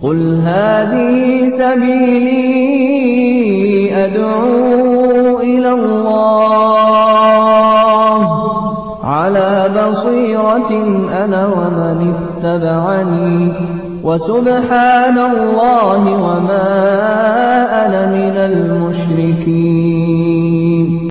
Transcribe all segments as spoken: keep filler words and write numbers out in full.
قل هذه سبيلي أدعو إلى الله على بصيرة أنا ومن اتبعني وسبحان الله وما أنا من المشركين.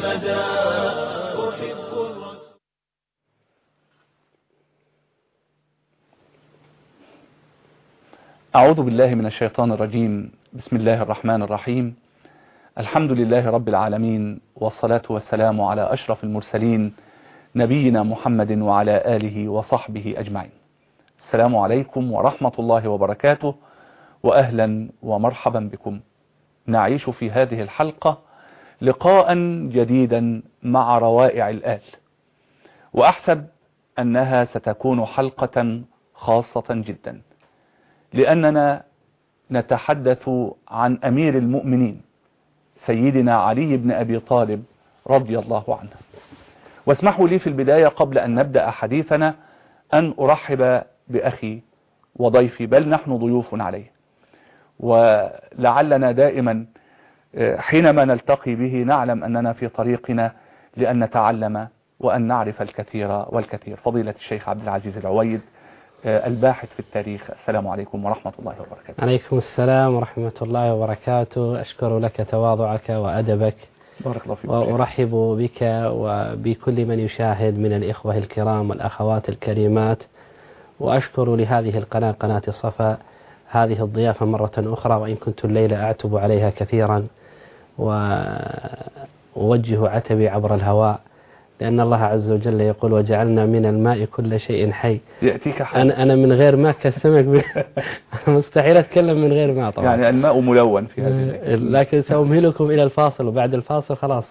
أعوذ بالله من الشيطان الرجيم. بسم الله الرحمن الرحيم. الحمد لله رب العالمين، والصلاة والسلام على أشرف المرسلين نبينا محمد وعلى آله وصحبه أجمعين. السلام عليكم ورحمة الله وبركاته، وأهلا ومرحبا بكم. نعيش في هذه الحلقة لقاء جديدا مع روائع الآل، وأحسب أنها ستكون حلقة خاصة جدا، لأننا نتحدث عن أمير المؤمنين سيدنا علي بن أبي طالب رضي الله عنه. واسمحوا لي في البداية قبل أن نبدأ حديثنا أن أرحب بأخي وضيفي، بل نحن ضيوف عليه، ولعلنا دائما حينما نلتقي به نعلم أننا في طريقنا لأن نتعلم وأن نعرف الكثير والكثير. فضيلة الشيخ عبد العزيز العويد، الباحث في التاريخ، السلام عليكم ورحمة الله وبركاته. عليكم السلام ورحمة الله وبركاته. أشكر لك تواضعك وأدبك، بارك الله فيك، وأرحب بك وبكل من يشاهد من الإخوة الكرام والأخوات الكريمات، وأشكر لهذه القناة قناة صفا هذه الضيافة مرة أخرى، وإن كنت الليلة أعتب عليها كثيرا وأوجه عتبي عبر الهواء، لأن الله عز وجل يقول وجعلنا من الماء كل شيء حي. يأتيك حي. أنا, أنا من غير ماء كالسمك مستحيل أتكلم من غير ماء طبعا، يعني الماء ملون في هذه، لكن سأمهلكم إلى الفاصل، وبعد الفاصل خلاص.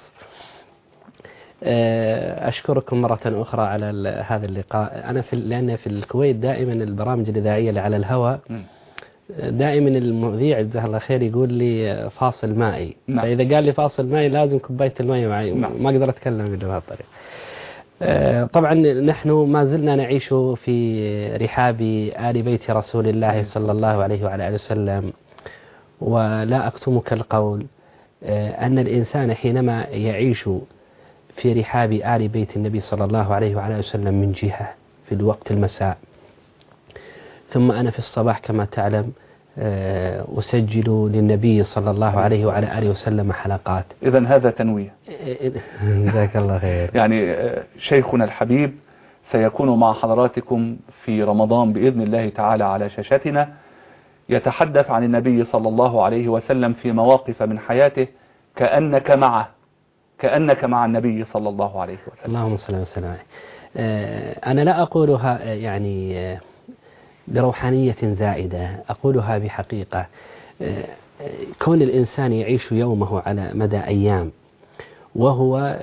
أشكركم مرة أخرى على هذا اللقاء. أنا في لأن في الكويت دائما البرامج الإذاعية اللي على الهواء دائما المذيع جزاه الله خير يقول لي فاصل مائي. نعم. فإذا قال لي فاصل مائي لازم كوباية الماء معي. نعم. ما أقدر أتكلم إلا بهذه الطريقة. طبعا نحن ما زلنا نعيش في رحاب آل بيت رسول الله صلى الله عليه وعلى آله وسلم، ولا أكتمك القول أن الإنسان حينما يعيش في رحاب آل بيت النبي صلى الله عليه وعلى آله وسلم من جهة في الوقت المساء، ثم أنا في الصباح كما تعلم أسجل للنبي صلى الله عليه وعلى آله وسلم حلقات. إذن هذا تنويه. جزاك الله خير. يعني شيخنا الحبيب سيكون مع حضراتكم في رمضان بإذن الله تعالى على شاشتنا، يتحدث عن النبي صلى الله عليه وسلم في مواقف من حياته كأنك معه، كأنك مع النبي صلى الله عليه وسلم. اللهم صل وسلم عليه. أنا لا أقولها يعني بروحانية زائدة، أقولها بحقيقة. كون الإنسان يعيش يومه على مدى أيام وهو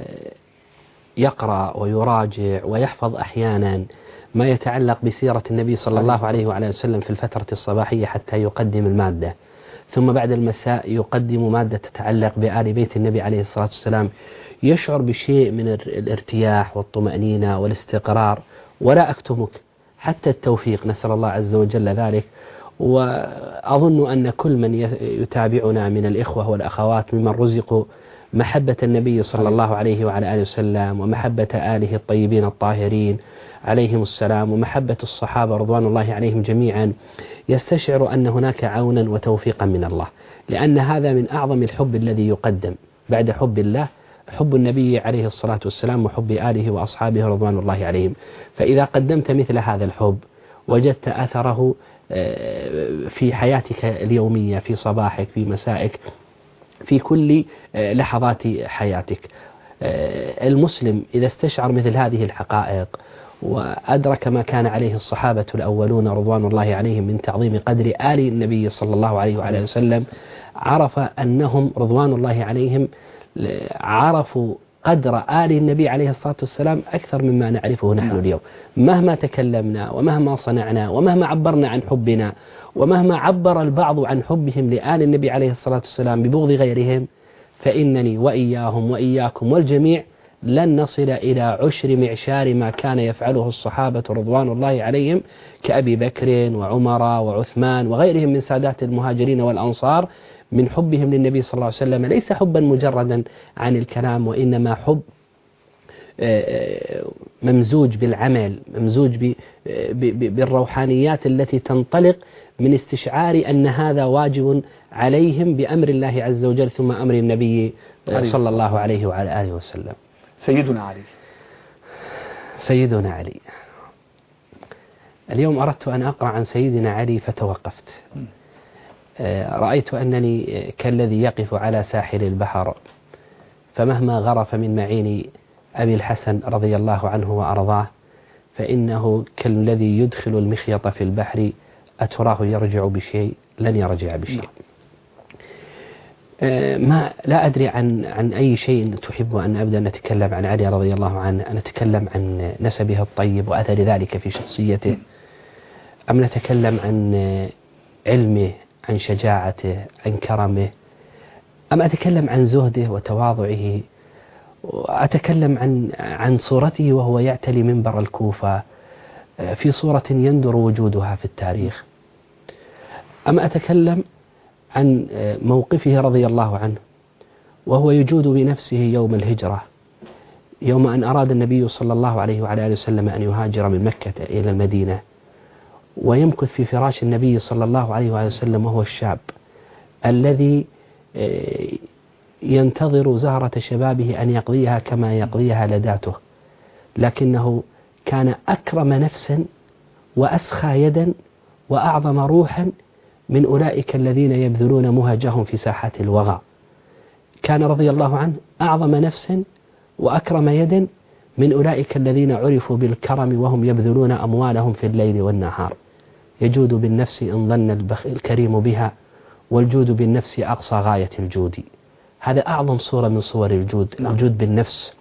يقرأ ويراجع ويحفظ أحيانا ما يتعلق بسيرة النبي صلى الله عليه وعلى وسلم في الفترة الصباحية حتى يقدم المادة، ثم بعد المساء يقدم مادة تتعلق بآل بيت النبي عليه الصلاة والسلام، يشعر بشيء من الارتياح والطمأنينة والاستقرار، ولا أكتمك حتى التوفيق، نسأل الله عز وجل ذلك. وأظن أن كل من يتابعنا من الإخوة والأخوات ممن رزقوا محبة النبي صلى الله عليه وعلى آله وسلم ومحبة آله الطيبين الطاهرين عليهم السلام ومحبة الصحابة رضوان الله عليهم جميعا يستشعر أن هناك عونا وتوفيقا من الله، لأن هذا من أعظم الحب الذي يقدم بعد حب الله، حب النبي عليه الصلاة والسلام وحب آله وأصحابه رضوان الله عليهم. فإذا قدمت مثل هذا الحب وجدت أثره في حياتك اليومية، في صباحك، في مسائك، في كل لحظات حياتك. المسلم إذا استشعر مثل هذه الحقائق وأدرك ما كان عليه الصحابة الأولون رضوان الله عليهم من تعظيم قدر آل النبي صلى الله عليه وعلى وسلم، عرف أنهم رضوان الله عليهم عرفوا قدر آل النبي عليه الصلاة والسلام أكثر مما نعرفه نحن اليوم. مهما تكلمنا ومهما صنعنا ومهما عبرنا عن حبنا ومهما عبر البعض عن حبهم لآل النبي عليه الصلاة والسلام ببغض غيرهم، فإنني وإياهم وإياكم والجميع لن نصل إلى عشر معشار ما كان يفعله الصحابة رضوان الله عليهم كأبي بكر وعمر وعثمان وغيرهم من سادات المهاجرين والأنصار من حبهم للنبي صلى الله عليه وسلم، ليس حبا مجردا عن الكلام، وإنما حب ممزوج بالعمل، ممزوج بالروحانيات التي تنطلق من استشعار أن هذا واجب عليهم بأمر الله عز وجل ثم أمر النبي صلى الله عليه وعلى آله وسلم. سيدنا علي سيدنا علي اليوم أردت أن أقرأ عن سيدنا علي فتوقفت. رأيت أنني كالذي يقف على ساحل البحر فمهما غرف من معين أبي الحسن رضي الله عنه وأرضاه فإنه كالذي يدخل المخيط في البحر أتراه يرجع بشيء لن يرجع بشيء. ما لا أدري عن عن أي شيء تحب أن أبدأ نتكلم عن علي رضي الله عنه، أن نتكلم عن نسبه الطيب وأثر ذلك في شخصيته، أم نتكلم عن علمه، عن شجاعته، عن كرمه، أم أتكلم عن زهده وتواضعه، وأتكلم عن عن صورته وهو يعتلي منبر الكوفة في صورة يندر وجودها في التاريخ، أم أتكلم عن موقفه رضي الله عنه وهو يجود بنفسه يوم الهجرة، يوم أن أراد النبي صلى الله عليه وعلى آله وسلم أن يهاجر من مكة إلى المدينة، ويمكث في فراش النبي صلى الله عليه وآله وسلم وهو الشاب الذي ينتظر زهرة شبابه أن يقضيها كما يقضيها لداته، لكنه كان أكرم نفسا وأسخى يدا وأعظم روحا من أولئك الذين يبذلون مهجهم في ساحات الوغى. كان رضي الله عنه أعظم نفسا وأكرم يدا من أولئك الذين عرفوا بالكرم وهم يبذلون أموالهم في الليل والنهار. يجود بالنفس إن ظن الكريم بها، والجود بالنفس أقصى غاية الجود. هذا أعظم صورة من صور الجود، الجود بالنفس.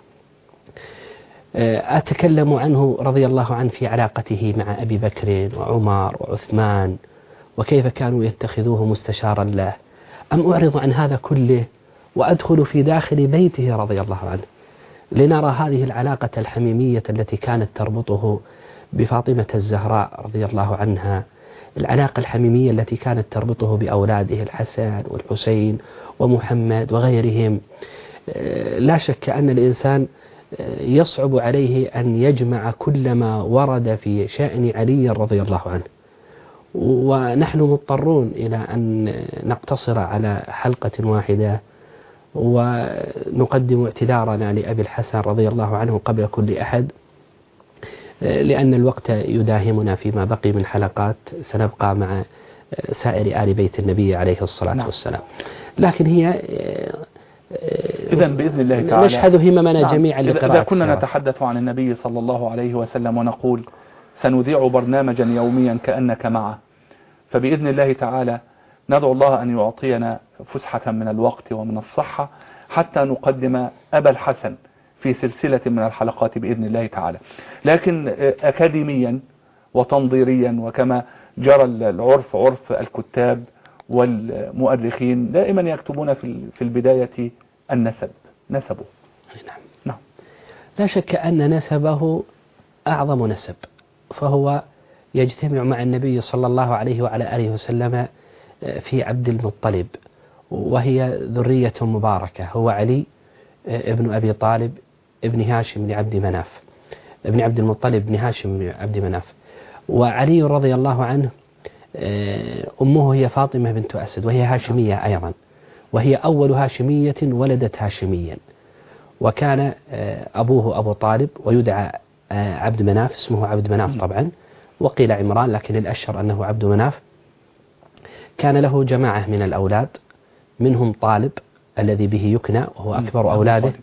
أتكلم عنه رضي الله عنه في علاقته مع أبي بكر وعمر وعثمان، وكيف كانوا يتخذوه مستشارا له، أم أعرض عن هذا كله وأدخل في داخل بيته رضي الله عنه لنرى هذه العلاقة الحميمية التي كانت تربطه بفاطمة الزهراء رضي الله عنها، العلاقة الحميمية التي كانت تربطه بأولاده الحسن والحسين ومحمد وغيرهم. لا شك أن الإنسان يصعب عليه أن يجمع كل ما ورد في شأن علي رضي الله عنه، ونحن مضطرون إلى أن نقتصر على حلقة واحدة، ونقدم اعتذارنا لأبي الحسن رضي الله عنه قبل كل أحد، لأن الوقت يداهمنا فيما بقي من حلقات، سنبقى مع سائر آل بيت النبي عليه الصلاة نعم. والسلام. لكن هي إذا بإذن الله تعالى نشهد هممنا نعم. جميعا لقراءة إذا كنا نتحدث عن النبي صلى الله عليه وسلم ونقول سنذيع برنامجا يوميا كأنك معه، فبإذن الله تعالى ندعو الله أن يعطينا فسحة من الوقت ومن الصحة حتى نقدم أبا الحسن في سلسلة من الحلقات بإذن الله تعالى. لكن أكاديميا وتنظيريا وكما جرى العرف عرف الكتاب والمؤرخين دائما يكتبون في البداية النسب، نسبه نعم. نعم. لا شك أن نسبه أعظم نسب، فهو يجتمع مع النبي صلى الله عليه وعلى آله وسلم في عبد المطلب، وهي ذرية مباركة، هو علي ابن أبي طالب ابن هاشم بن عبد مناف، ابن عبد المطلب بن هاشم بن عبد مناف. وعلي رضي الله عنه أمه هي فاطمة بنت أسد، وهي هاشمية أيضا، وهي أول هاشمية ولدت هاشميا. وكان أبوه أبو طالب ويدعى عبد مناف، اسمه عبد مناف طبعا، وقيل عمران لكن الأشهر أنه عبد مناف. كان له جماعة من الأولاد، منهم طالب الذي به يكنى وهو أكبر أولاده،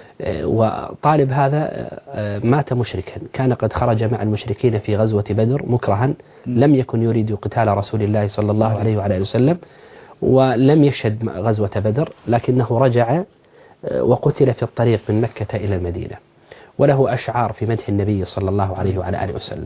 وطالب هذا مات مشركا، كان قد خرج مع المشركين في غزوة بدر مكرها، لم يكن يريد قتال رسول الله صلى الله عليه وعلى آله وسلم، ولم يشهد غزوة بدر، لكنه رجع وقتل في الطريق من مكة إلى المدينة، وله أشعار في مدح النبي صلى الله عليه وعلى آله وسلم.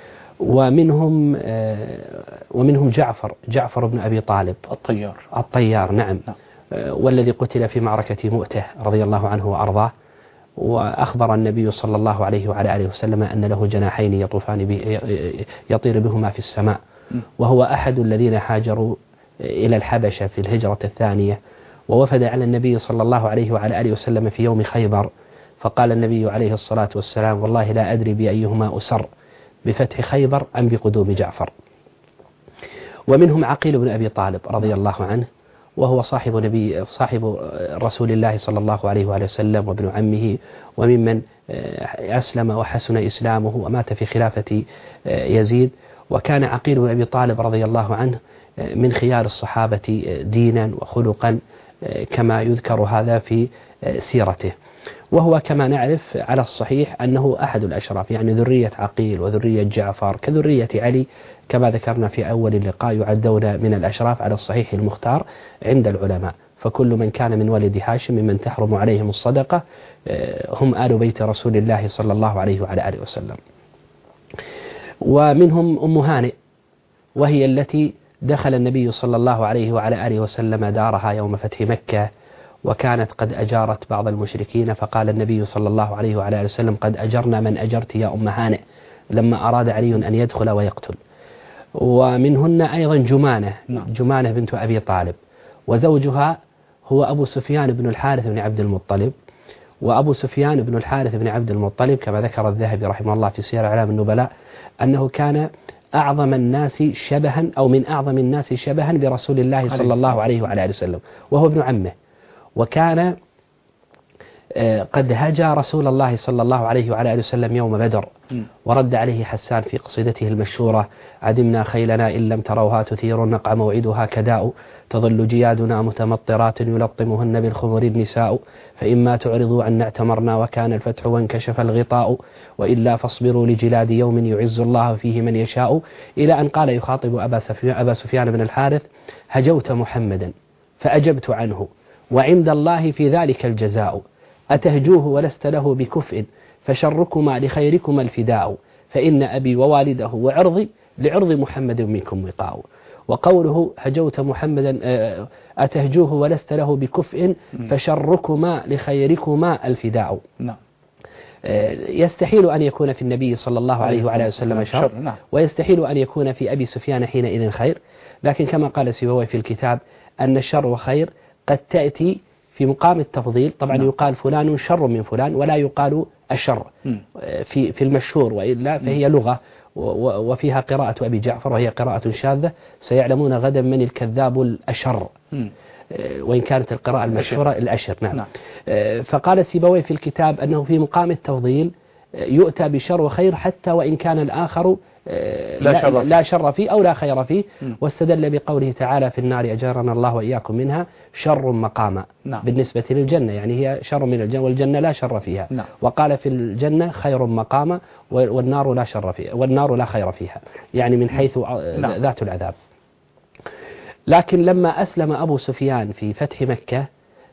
ومنهم ومنهم جعفر جعفر بن أبي طالب الطيار الطيار نعم, نعم. والذي قتل في معركة مؤتة رضي الله عنه وأرضاه. وأخبر النبي صلى الله عليه وعلى آله وسلم أن له جناحين يطوفان به يطير بهما في السماء، وهو أحد الذين هاجروا إلى الحبشة في الهجرة الثانية، ووفد على النبي صلى الله عليه وعلى آله وسلم في يوم خيبر، فقال النبي عليه الصلاة والسلام: والله لا أدري بأيهما أسر، بفتح خيبر أم بقدوم جعفر. ومنهم عقيل بن أبي طالب رضي الله عنه، وهو صاحب نبي صاحب رسول الله صلى الله عليه وآله وسلم وابن عمه، وممن أسلم وحسن إسلامه ومات في خلافة يزيد. وكان عقيل بن أبي طالب رضي الله عنه من خيار الصحابة دينا وخلقا كما يذكر هذا في سيرته، وهو كما نعرف على الصحيح أنه أحد الأشراف، يعني ذرية عقيل وذرية جعفر كذرية علي كما ذكرنا في أول اللقاء يعدون من الأشراف على الصحيح المختار عند العلماء، فكل من كان من ولد هاشم ممن تحرم عليهم الصدقة هم آل بيت رسول الله صلى الله عليه وعلى آله وسلم. ومنهم أم هانئ، وهي التي دخل النبي صلى الله عليه وعلى آله وسلم دارها يوم فتح مكة، وكانت قد أجارت بعض المشركين، فقال النبي صلى الله عليه وعلى آله وسلم: قد أجرنا من أجرت يا أم هانئ، لما أراد علي أن يدخل ويقتل. ومنهن أيضا جمانة جمانة بنت أبي طالب، وزوجها هو أبو سفيان بن الحارث بن عبد المطلب. وأبو سفيان بن الحارث بن عبد المطلب كما ذكر الذهبي رحمه الله في سير أعلام النبلاء أنه كان أعظم الناس شبها أو من أعظم الناس شبها برسول الله صلى الله عليه وعلى آله وسلم، وهو ابن عمه، وكان قد هجى رسول الله صلى الله عليه وعلى آله وسلم يوم بدر، ورد عليه حسان في قصيدته المشهورة: عدمنا خيلنا إن لم تروها تثير النقع موعدها كداء، تظل جيادنا متمطرات يلطمهن بالخمر النساء، فإما تعرضوا عنا اعتمرنا وكان الفتح وانكشف الغطاء، وإلا فاصبروا لجلاد يوم يعز الله فيه من يشاء. إلى أن قال يخاطب أبا سفيان, أبا سفيان بن الحارث: هجوت محمدا فأجبت عنه وعند الله في ذلك الجزاء، أتهجوه ولست له بكفء فشركما لخيركما الفداء، فإن أبي ووالده وعرضي لعرض محمد منكم وقاء. وقوله هجوت محمدا أتهجوه ولست له بكفء فشركما لخيركما الفداء. نعم. يستحيل أن يكون في النبي صلى الله عليه وعلى وسلم شر، ويستحيل أن يكون في أبي سفيان حينئذ خير، لكن كما قال سيبويه في الكتاب أن الشر وخير قد تأتي في مقام التفضيل. طبعا نعم. يقال فلان شر من فلان ولا يقال أشر في في المشهور، وإلا فهي لغة وفيها قراءة أبي جعفر وهي قراءة شاذة، سيعلمون غدا من الكذاب الأشر، وإن كانت القراءة المشهورة الأشر. نعم. نعم. فقال سيبويه في الكتاب أنه في مقام التفضيل يؤتى بشر وخير حتى وإن كان الآخر لا شر, لا شر فيه أو لا خير فيه، واستدل بقوله تعالى: في النار أجارنا الله وإياكم منها شر مقاما. نعم. بالنسبة للجنة يعني هي شر من الجنة، والجنة لا شر فيها. نعم. وقال في الجنة خير مقاما والنار لا شر فيها والنار لا خير فيها، يعني من حيث نعم. ذات العذاب. لكن لما أسلم أبو سفيان في فتح مكة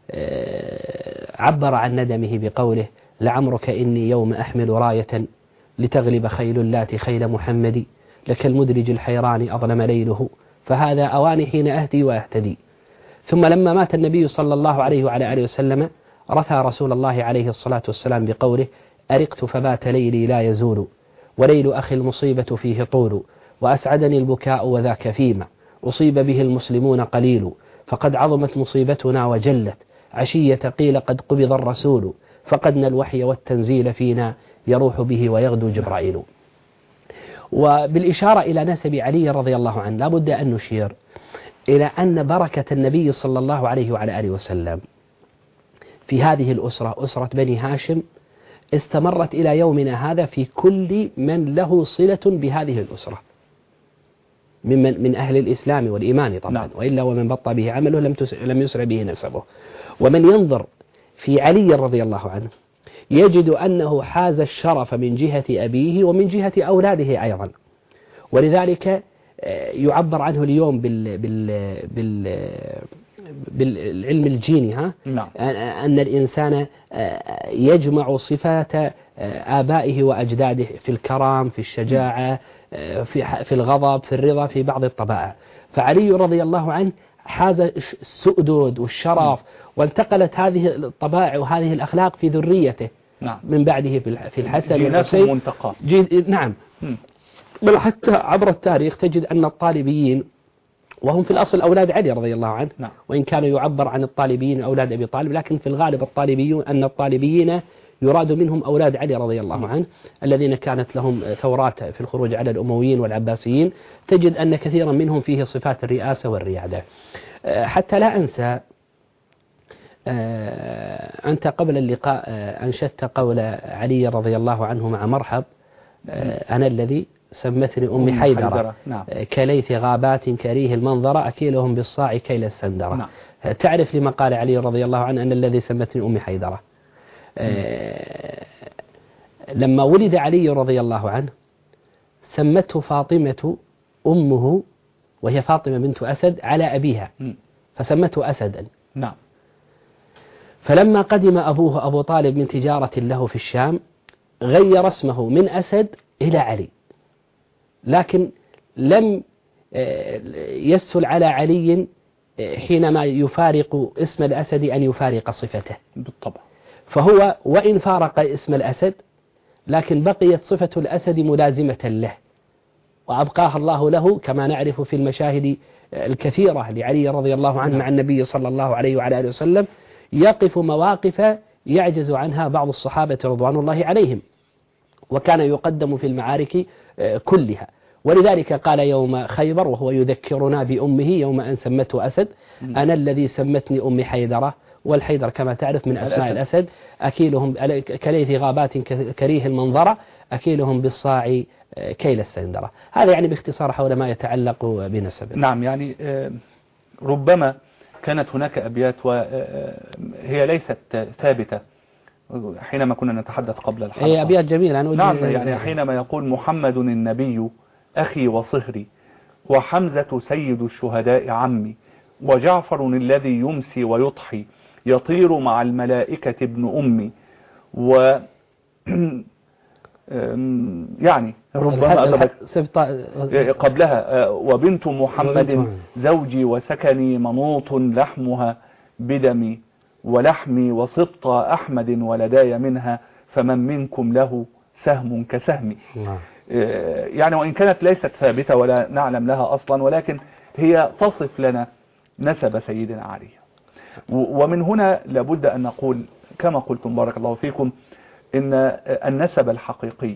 عبر عن ندمه بقوله: لعمرك إني يوم أحمل راية لتغلب خيل اللات خيل محمد، لك المدرج الحيران أظلم ليله، فهذا أواني حين أهدي وأهتدي. ثم لما مات النبي صلى الله عليه وعلى آله وسلم رثى رسول الله عليه الصلاة والسلام بقوله: أرقت فبات ليلي لا يزول، وليل أخي المصيبة فيه طول، وأسعدني البكاء وذاك فيما أصيب به المسلمون قليل، فقد عظمت مصيبتنا وجلت عشية قيل قد قبض الرسول، فقدنا الوحي والتنزيل فينا يروح به ويغدو جبرائيل. وبالإشارة إلى نسب علي رضي الله عنه لابد أن نشير إلى أن بركة النبي صلى الله عليه وعلى آله وسلم في هذه الأسرة أسرة بني هاشم استمرت إلى يومنا هذا في كل من له صلة بهذه الأسرة من من أهل الإسلام والإيمان طبعا. نعم. وإلا ومن بطأ به عمله لم لم يسرع به نسبه. ومن ينظر في علي رضي الله عنه يجد أنه حاز الشرف من جهة أبيه ومن جهة أولاده أيضا، ولذلك يعبر عنه اليوم بال بال بال بالعلم الجيني ها نعم. أن الإنسان يجمع صفات آبائه وأجداده في الكرم، في الشجاعة، في في الغضب، في الرضا، في بعض الطبائع. فعلي رضي الله عنه حاز السؤدد والشرف، وانتقلت هذه الطبائع وهذه الأخلاق في ذريته، نعم. من بعده في الحسن والحسين منتقى. نعم. بل حتى عبر التاريخ تجد أن الطالبيين وهم في الأصل أولاد علي رضي الله عنه، نعم. وإن كانوا يعبر عن الطالبيين أولاد أبي طالب، لكن في الغالب الطالبيون أن الطالبيين يراد منهم أولاد علي رضي الله عنه الذين كانت لهم ثورات في الخروج على الأمويين والعباسيين. تجد أن كثيرا منهم فيه صفات الرئاسة والريادة. حتى لا أنسى، أنت قبل اللقاء أنشدت قول علي رضي الله عنه مع مرحب: أنا الذي سمتني أمي حيدرة, حيدرة. نعم. كليث غابات كريه المنظرة أكيلهم بالصاع كيل السندرة. نعم. تعرف لما قال علي رضي الله عنه أن الذي سمتني أمي حيدرة؟ آه لما ولد علي رضي الله عنه سمته فاطمة أمه، وهي فاطمة بنت أسد، على أبيها فسمته أسدا. نعم. فلما قدم أبوه أبو طالب من تجارة له في الشام غير اسمه من أسد إلى علي، لكن لم يسهل على علي حينما يفارق اسم الأسد أن يفارق صفته بالطبع، فهو وإن فارق اسم الأسد لكن بقيت صفة الأسد ملازمة له، وأبقاها الله له كما نعرف في المشاهد الكثيرة لعلي رضي الله عنه مع النبي صلى الله عليه وعلى آله وسلم، يقف مواقف يعجز عنها بعض الصحابة رضوان الله عليهم، وكان يقدم في المعارك كلها. ولذلك قال يوم خيبر وهو يذكرنا بأمه يوم أن سمته أسد: أنا الذي سمتني أمي حيدرة، والحيدر كما تعرف من أسماء الأسد، أكيلهم كليث غابات كريه المنظرة أكيلهم بالصاع كيل السندرة. هذا يعني باختصار حول ما يتعلق بنسبه. نعم، يعني ربما كانت هناك أبيات وهي ليست ثابتة حينما كنا نتحدث قبل الحلقة. هي أبيات جميلة. نعم، يعني حينما يقول: محمد النبي أخي وصهري، وحمزة سيد الشهداء عمي، وجعفر الذي يمسي ويضحي، يطير مع الملائكة ابن أمي، و يعني ربما أدبت قبلها: وبنت محمد زوجي وسكني، منوط لحمها بدمي ولحمي، وسبط أحمد ولداي منها، فمن منكم له سهم كسهمي. يعني وإن كانت ليست ثابتة ولا نعلم لها أصلا، ولكن هي تصف لنا نسب سيدنا علي. ومن هنا لابد أن نقول كما قلتم بارك الله فيكم إن النسب الحقيقي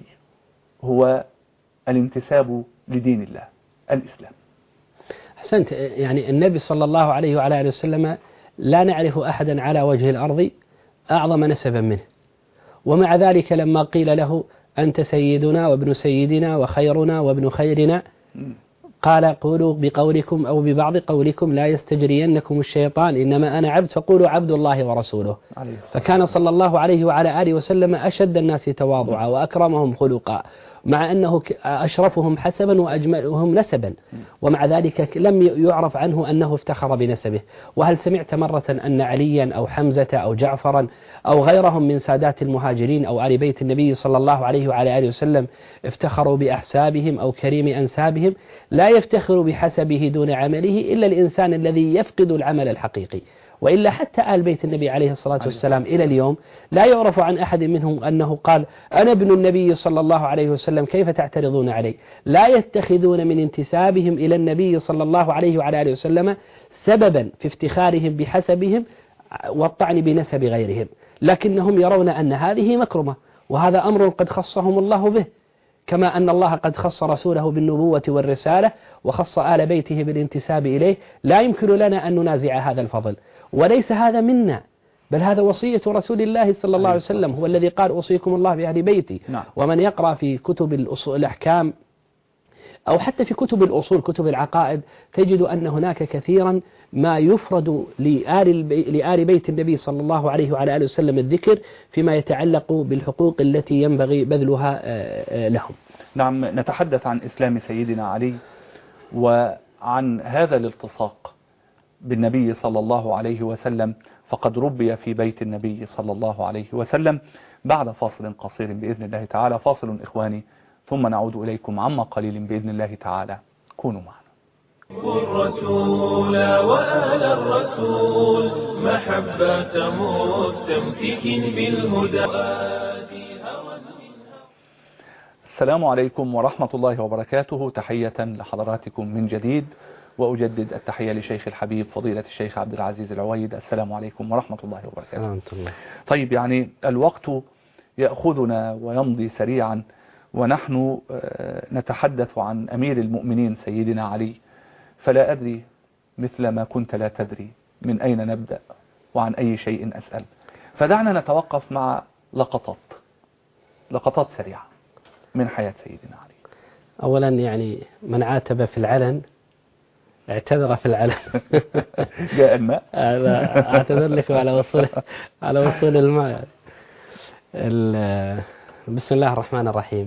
هو الانتساب لدين الله الإسلام. أحسنت. يعني النبي صلى الله عليه وعلى آله وسلم لا نعرف أحدا على وجه الأرض أعظم نسبا منه، ومع ذلك لما قيل له: أنت سيدنا وابن سيدنا وخيرنا وابن خيرنا، قال: قولوا بقولكم أو ببعض قولكم لا يستجرينكم الشيطان، إنما أنا عبد فقولوا عبد الله ورسوله. فكان صلى الله عليه وعلى آله وسلم أشد الناس تواضعا وأكرمهم خلقا، مع أنه أشرفهم حسبا وأجملهم نسبا، ومع ذلك لم يعرف عنه أنه افتخر بنسبه. وهل سمعت مرة أن عليا أو حمزة أو جعفرا أو غيرهم من سادات المهاجرين أو آل بيت النبي صلى الله عليه وعلى آله وسلم افتخروا بأحسابهم أو كريم أنسابهم؟ لا يفتخر بحسبه دون عمله إلا الإنسان الذي يفقد العمل الحقيقي، وإلا حتى آل بيت النبي عليه الصلاة والسلام إلى اليوم لا يعرف عن أحد منهم أنه قال: أنا ابن النبي صلى الله عليه وسلم كيف تعترضون علي؟ لا يتخذون من انتسابهم إلى النبي صلى الله عليه وعلى آله وسلم سببا في افتخارهم بحسبهم والطعن بنسب غيرهم، لكنهم يرون أن هذه مكرمة، وهذا أمر قد خصهم الله به، كما أن الله قد خص رسوله بالنبوة والرسالة وخص آل بيته بالانتساب إليه. لا يمكن لنا أن ننازع هذا الفضل، وليس هذا منا، بل هذا وصية رسول الله صلى الله عليه وسلم، هو الذي قال: أوصيكم الله بأهل بيتي. نعم. ومن يقرأ في كتب الأصول الأحكام أو حتى في كتب الأصول كتب العقائد تجد أن هناك كثيرا ما يفرد لآل, لآل بيت النبي صلى الله عليه وعلى آله وسلم الذكر فيما يتعلق بالحقوق التي ينبغي بذلها لهم. نعم، نتحدث عن إسلام سيدنا علي وعن هذا الالتصاق بالنبي صلى الله عليه وسلم، فقد ربي في بيت النبي صلى الله عليه وسلم. بعد فاصل قصير بإذن الله تعالى، فاصل إخواني، ثم نعود إليكم عما قليل بإذن الله تعالى. كونوا معنا. الرسول وآل الرسول محبة مستمسك بالهدى. السلام عليكم ورحمة الله وبركاته. تحية لحضراتكم من جديد، وأجدد التحية لشيخ الحبيب فضيلة الشيخ عبد العزيز العويد. السلام عليكم ورحمة الله وبركاته. ورحمة الله. طيب، يعني الوقت يأخذنا ويمضي سريعا، ونحن نتحدث عن أمير المؤمنين سيدنا علي، فلا أدري مثل ما كنت لا تدري من أين نبدأ وعن أي شيء أسأل. فدعنا نتوقف مع لقطات لقطات سريعة من حياة سيدنا علي. أولا يعني من عاتب في العلن اعتذر في العلن. جاء الماء. أعتذر لكم على وصول على وصول الماء. بسم الله الرحمن الرحيم.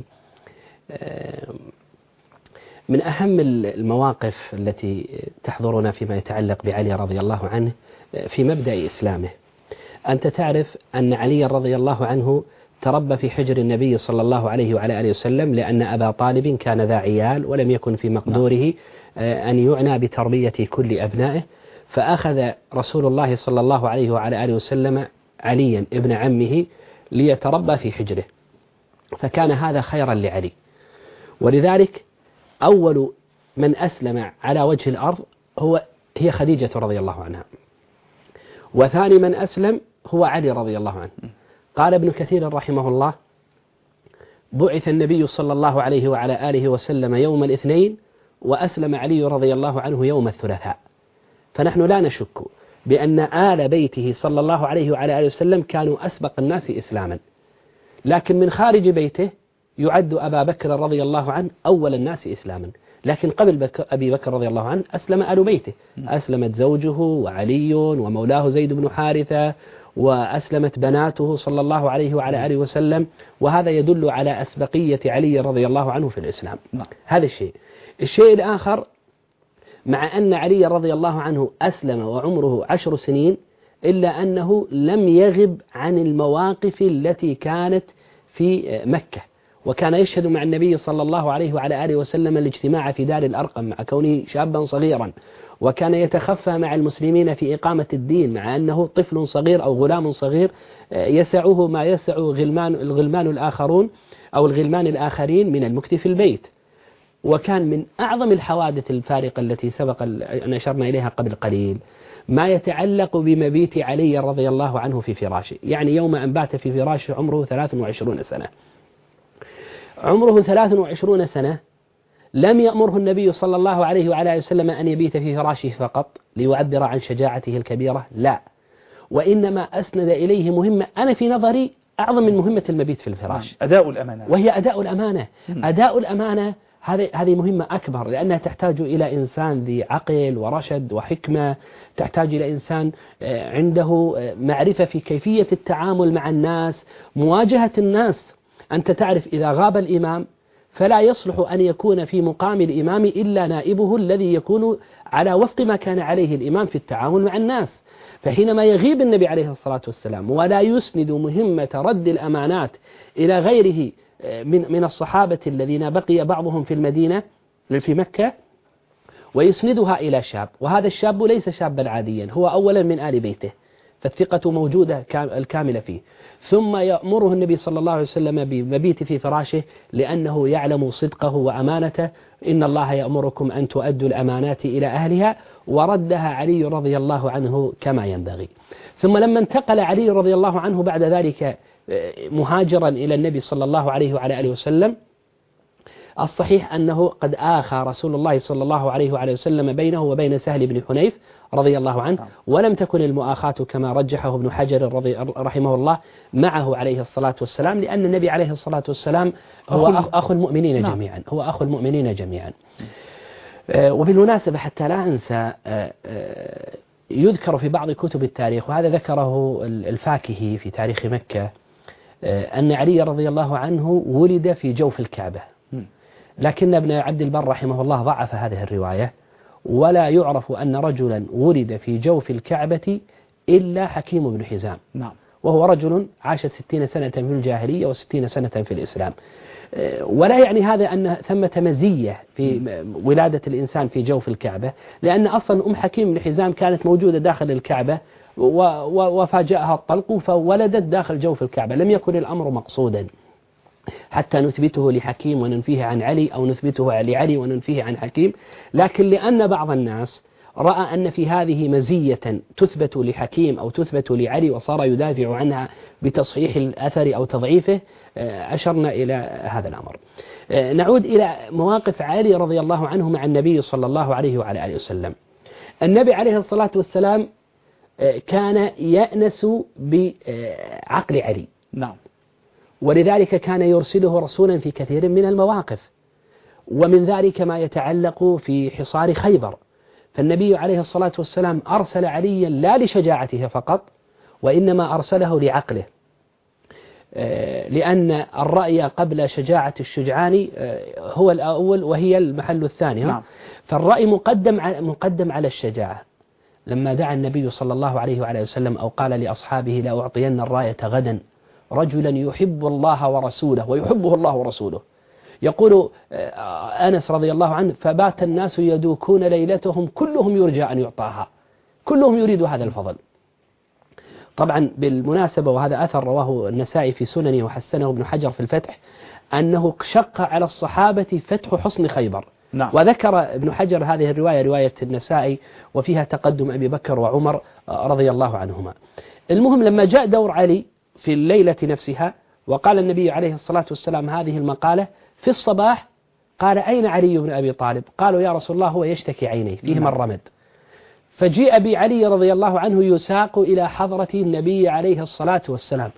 من أهم المواقف التي تحضرنا فيما يتعلق بعلي رضي الله عنه في مبدأ إسلامه، أنت تعرف أن علي رضي الله عنه تربى في حجر النبي صلى الله عليه وعلى آله وسلم، لأن أبا طالب كان ذا عيال ولم يكن في مقدوره أن يعنى بتربية كل أبنائه، فأخذ رسول الله صلى الله عليه وعلى آله وسلم عليا ابن عمه ليتربى في حجره، فكان هذا خيرا لعلي. ولذلك أول من أسلم على وجه الأرض هو هي خديجة رضي الله عنها، وثاني من أسلم هو علي رضي الله عنه. قال ابن كثير رحمه الله: بعث النبي صلى الله عليه وعلى آله وسلم يوم الاثنين، وأسلم علي رضي الله عنه يوم الثلاثاء. فنحن لا نشك بأن آل بيته صلى الله عليه وعلى آله وسلم كانوا أسبق الناس إسلاما، لكن من خارج بيته يعد أبا بكر رضي الله عنه أول الناس إسلاما، لكن قبل بكر أبي بكر رضي الله عنه أسلم آل بيته، أسلمت زوجه وعلي ومولاه زيد بن حارثة، وأسلمت بناته صلى الله عليه وعلى آله وسلم، وهذا يدل على أسبقية علي رضي الله عنه في الإسلام. هذا الشيء. الشيء الآخر، مع أن علي رضي الله عنه أسلم وعمره عشر سنين، إلا أنه لم يغب عن المواقف التي كانت في مكة، وكان يشهد مع النبي صلى الله عليه وعلى آله وسلم الاجتماع في دار الأرقم مع كونه شابا صغيرا، وكان يتخفى مع المسلمين في إقامة الدين، مع أنه طفل صغير أو غلام صغير يسعه ما يسع غلمان الغلمان الآخرون أو الغلمان الآخرين من المكث في البيت. وكان من أعظم الحوادث الفارقة التي سبق أن أشرنا إليها قبل قليل ما يتعلق بمبيت علي رضي الله عنه في فراشه، يعني يوم أن بات في فراشه عمره ثلاث وعشرون سنة. عمره ثلاث وعشرون سنة لم يأمره النبي صلى الله عليه وعلى آله وسلم أن يبيت في فراشه فقط ليعبر عن شجاعته الكبيرة، لا، وإنما أسند إليه مهمة أنا في نظري أعظم من مهمة المبيت في الفراش، أداء الأمانة، وهي أداء الأمانة. أداء الأمانة هذه هذه مهمة أكبر، لأنها تحتاج إلى إنسان ذي عقل ورشد وحكمة، تحتاج إلى إنسان عنده معرفة في كيفية التعامل مع الناس، مواجهة الناس. أنت تعرف إذا غاب الإمام فلا يصلح أن يكون في مقام الإمام إلا نائبه الذي يكون على وفق ما كان عليه الإمام في التعامل مع الناس. فحينما يغيب النبي عليه الصلاة والسلام ولا يسند مهمة رد الأمانات إلى غيره من من الصحابة الذين بقي بعضهم في المدينة في مكة، ويسندها إلى شاب، وهذا الشاب ليس شابا عاديا، هو أولا من آل بيته، فالثقة موجودة الكاملة فيه. ثم يأمره النبي صلى الله عليه وسلم بمبيت في فراشه لأنه يعلم صدقه وأمانته. إن الله يأمركم أن تؤدوا الأمانات إلى أهلها، وردها علي رضي الله عنه كما ينبغي. ثم لما انتقل علي رضي الله عنه بعد ذلك مهاجرا إلى النبي صلى الله عليه وعلى آله وسلم، الصحيح أنه قد آخى رسول الله صلى الله عليه وعلى وسلم بينه وبين سهل بن حنيف رضي الله عنه، ولم تكن المؤاخاة كما رجحه ابن حجر رضي رحمه الله معه عليه الصلاة والسلام، لأن النبي عليه الصلاة والسلام هو أخو المؤمنين جميعا، هو أخو المؤمنين جميعا. وبالمناسبة حتى لا أنسى، يذكر في بعض كتب التاريخ، وهذا ذكره الفاكهي في تاريخ مكة، أن علي رضي الله عنه ولد في جوف الكعبة، لكن ابن عبد البر رحمه الله ضعف هذه الرواية، ولا يعرف أن رجلا ولد في جوف الكعبة إلا حكيم بن حزام، نعم، وهو رجل عاش ستين سنة في الجاهلية وستين سنة في الإسلام. ولا يعني هذا أن ثمة مزية في ولادة الإنسان في جوف الكعبة، لأن أصلا أم حكيم بن حزام كانت موجودة داخل الكعبة وفاجأها الطلق فولدت داخل جوف الكعبة، لم يكن الأمر مقصودا. حتى نثبته لحكيم وننفيه عن علي، أو نثبته لعلي وننفيه عن حكيم. لكن لأن بعض الناس رأى أن في هذه مزية تثبت لحكيم أو تثبت لعلي وصار يدافع عنها بتصحيح الأثر أو تضعيفه، أشرنا إلى هذا الأمر. نعود إلى مواقف علي رضي الله عنه مع النبي صلى الله عليه وعلى آله وسلم. النبي عليه الصلاة والسلام كان يأنس بعقل علي، نعم، ولذلك كان يرسله رسولا في كثير من المواقف، ومن ذلك ما يتعلق في حصار خيبر. فالنبي عليه الصلاة والسلام أرسل عليا لا لشجاعته فقط، وإنما أرسله لعقله، لأن الرأي قبل شجاعة الشجعان هو الأول وهي المحل الثاني. نعم. فالرأي مقدم مقدم على الشجاعة. لما دعا النبي صلى الله عليه وعلى وسلم أو قال لأصحابه لا أعطين الراية غدا رجلا يحب الله ورسوله ويحبه الله ورسوله، يقول أنس رضي الله عنه فبات الناس يدوكون ليلتهم كلهم يرجى أن يعطاها، كلهم يريد هذا الفضل. طبعا بالمناسبة، وهذا أثر رواه النسائي في سننه وحسنه ابن حجر في الفتح، أنه شق على الصحابة فتح حصن خيبر. نعم. وذكر ابن حجر هذه الرواية رواية النسائي وفيها تقدم أبي بكر وعمر رضي الله عنهما. المهم لما جاء دور علي في الليلة نفسها وقال النبي عليه الصلاة والسلام هذه المقالة في الصباح، قال أين علي بن أبي طالب؟ قالوا يا رسول الله هو يشتكي عينيه فيهما الرمد. فجيء بعلي رضي الله عنه يساق إلى حضرة النبي عليه الصلاة والسلام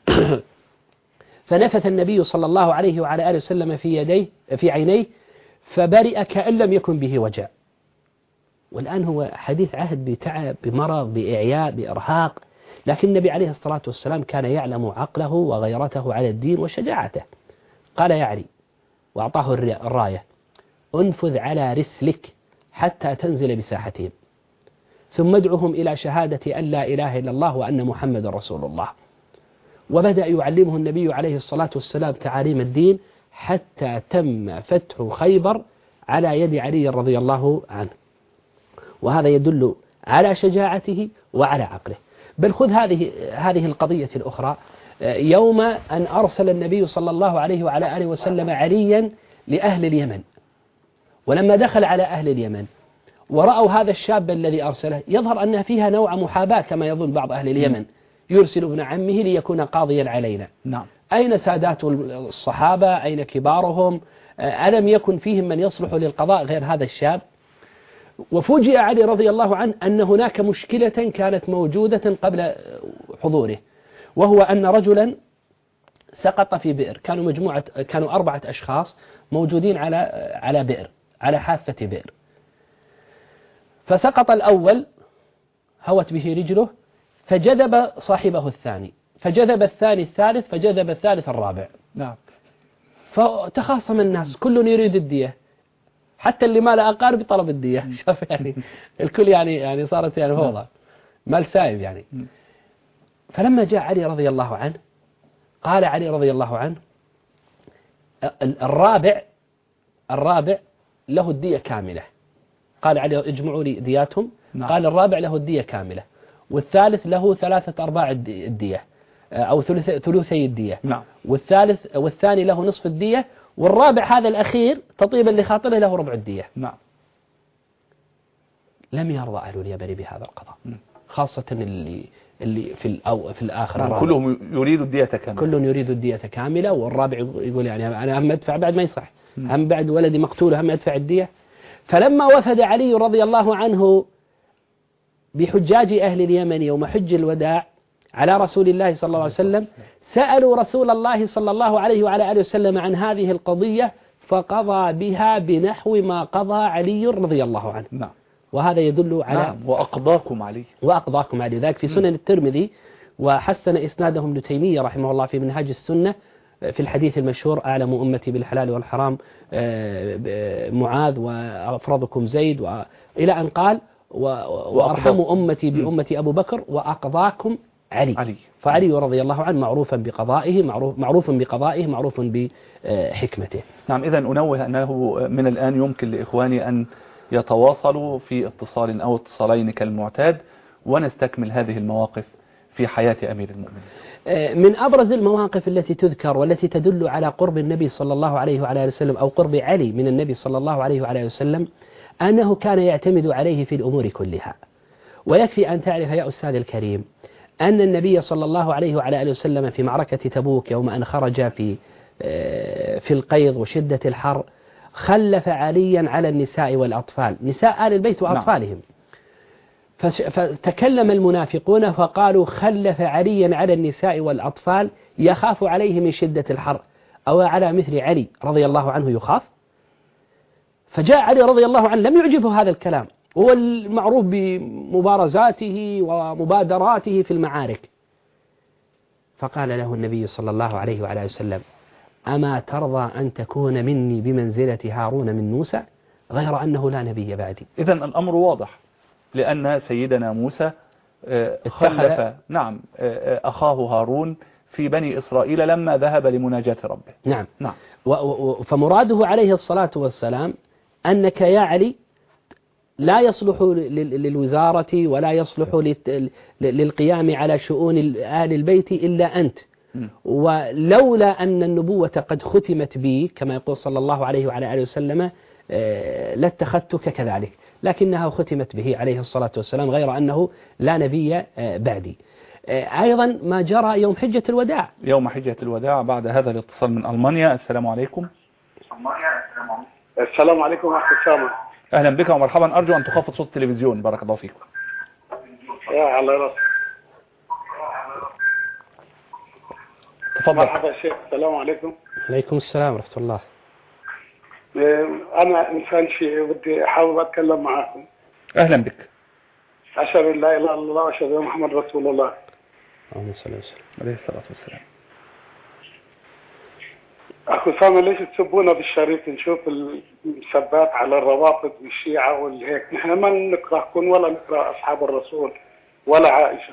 فنفث النبي صلى الله عليه وعلى آله وسلم في يديه في عينيه فبرئ كأن لم يكن به وجع. والآن هو حديث عهد بتعب بمرض بإعياء بإرهاق، لكن النبي عليه الصلاة والسلام كان يعلم عقله وغيرته على الدين وشجاعته. قال يا علي، وأعطاه الراية، انفذ على رسلك حتى تنزل بساحتهم، ثم ادعهم إلى شهادة أن لا إله إلا الله وأن محمد رسول الله. وبدأ يعلمه النبي عليه الصلاة والسلام تعاليم الدين حتى تم فتح خيبر على يد علي رضي الله عنه. وهذا يدل على شجاعته وعلى عقله. بل خذ هذه هذه القضية الأخرى، يوم أن أرسل النبي صلى الله عليه وعلى آله وسلم عليا لأهل اليمن، ولما دخل على أهل اليمن ورأوا هذا الشاب الذي أرسله يظهر أن فيها نوع محاباة كما يظن بعض أهل اليمن، يرسل ابن عمه ليكون قاضيا علينا. نعم. أين سادات الصحابة؟ أين كبارهم؟ ألم يكن فيهم من يصلح للقضاء غير هذا الشاب؟ وفوجئ علي رضي الله عنه أن هناك مشكلة كانت موجودة قبل حضوره، وهو أن رجلا سقط في بئر. كانوا مجموعة كانوا أربعة أشخاص موجودين على على بئر، على حافة بئر. فسقط الأول، هوت به رجله، فجذب صاحبه الثاني، فجذب الثاني الثالث، فجذب الثالث الرابع. نعم. فتخاصم الناس، كل يريد الدية، حتى اللي ما له أقارب طلب الدية. شوف يعني الكل يعني يعني صارت يعني فوضى، مال سايب يعني. فلما جاء علي رضي الله عنه قال علي رضي الله عنه الرابع الرابع له الدية كاملة. قال علي اجمعوا لي دياتهم. نعم. قال الرابع له الدية كاملة، والثالث له ثلاثة أرباع الدية أو ثلثي الدية. نعم. والثالث والثاني له نصف الدية، والرابع هذا الأخير تطيبا لخاطره له ربع الدية. نعم. لم يرضى أهل اليمن بهذا القضاء، خاصة اللي اللي في الأو في الآخر كلهم يريدوا الدية كاملة، كلهم يريدوا الدية كاملة، والرابع يقول يعني أنا هم أدفع بعد ما يصح، هم بعد ولدي مقتول هم أدفع الدية. فلما وفد علي رضي الله عنه بحجاج أهل اليمن يوم حج الوداع على رسول الله صلى الله عليه وسلم، سألوا رسول الله صلى الله عليه وعلى آله وسلم عن هذه القضية، فقضى بها بنحو ما قضى علي رضي الله عنه. نعم. وهذا يدل على نعم. وأقضاكم علي وأقضاكم علي ذلك في سنن الترمذي، وحسن إسناده ابن تيمية رحمه الله في منهاج السنة في الحديث المشهور أعلم أمتي بالحلال والحرام معاذ وأفرضكم زيد، إلى أن قال وأرحم أمتي بأمتي أبو بكر وأقضاكم علي. علي. فعلي رضي الله عنه معروفا بقضائه، معروف معروف بقضائه، معروف بحكمته. نعم. إذن أنوه أنه من الآن يمكن لإخواني أن يتواصلوا في اتصال أو اتصالين كالمعتاد، ونستكمل هذه المواقف في حياة أمير المؤمنين؟ من أبرز المواقف التي تذكر والتي تدل على قرب النبي صلى الله عليه وعلى آله وسلم أو قرب علي من النبي صلى الله عليه وعلى آله وسلم أنه كان يعتمد عليه في الأمور كلها. ويكفي أن تعرف يا أستاذ الكريم أن النبي صلى الله عليه وعلى آله وسلم في معركة تبوك يوم أن خرج في في القيض وشدة الحر خلف عليا على النساء والأطفال، نساء آل البيت وأطفالهم. فتكلم المنافقون فقالوا خلف عليا على النساء والأطفال يخاف عليه من شدة الحر، أو على مثل علي رضي الله عنه يخاف؟ فجاء علي رضي الله عنه لم يعجبه هذا الكلام، هو المعروف بمبارزاته ومبادراته في المعارك. فقال له النبي صلى الله عليه وعلى وسلم: أما ترضى أن تكون مني بمنزلة هارون من موسى، غير أنه لا نبي بعدي. إذن الأمر واضح، لأن سيدنا موسى خلف نعم أخاه هارون في بني إسرائيل لما ذهب لمناجاة ربه. نعم نعم. فمراده عليه الصلاة والسلام أنك يا علي لا يصلح للوزارة ولا يصلح للقيام على شؤون آل البيت إلا أنت، ولولا أن النبوة قد ختمت بي كما يقول صلى الله عليه وعلى آله وسلم لاتخذتك كذلك، لكنها ختمت به عليه الصلاة والسلام، غير أنه لا نبي بعدي. أيضا ما جرى يوم حجة الوداع. يوم حجة الوداع بعد هذا الاتصال من ألمانيا. السلام عليكم. السلام عليكم أخي أسامة. أهلا بك ومرحبا. أرجو أن تخفض صوت التلفزيون بارك الله فيكم. يا على راسي. تفضل. مرحبا شيخ. السلام عليكم. عليكم السلام ورحمة الله. أنا إنسان شيعي ودي أحاول أتكلم معكم. أهلا بك. أشهد أن لا إله إلا الله وأشهد أن محمد رسول الله. اللهم صل وسلم عليه الصلاة والسلام. أخو سامي ليش تسبونا بالشريط؟ نشوف المسبات على الروافض والشيعة والهيك، نحن ما نكرهكم ولا نكره أصحاب الرسول ولا عائشة.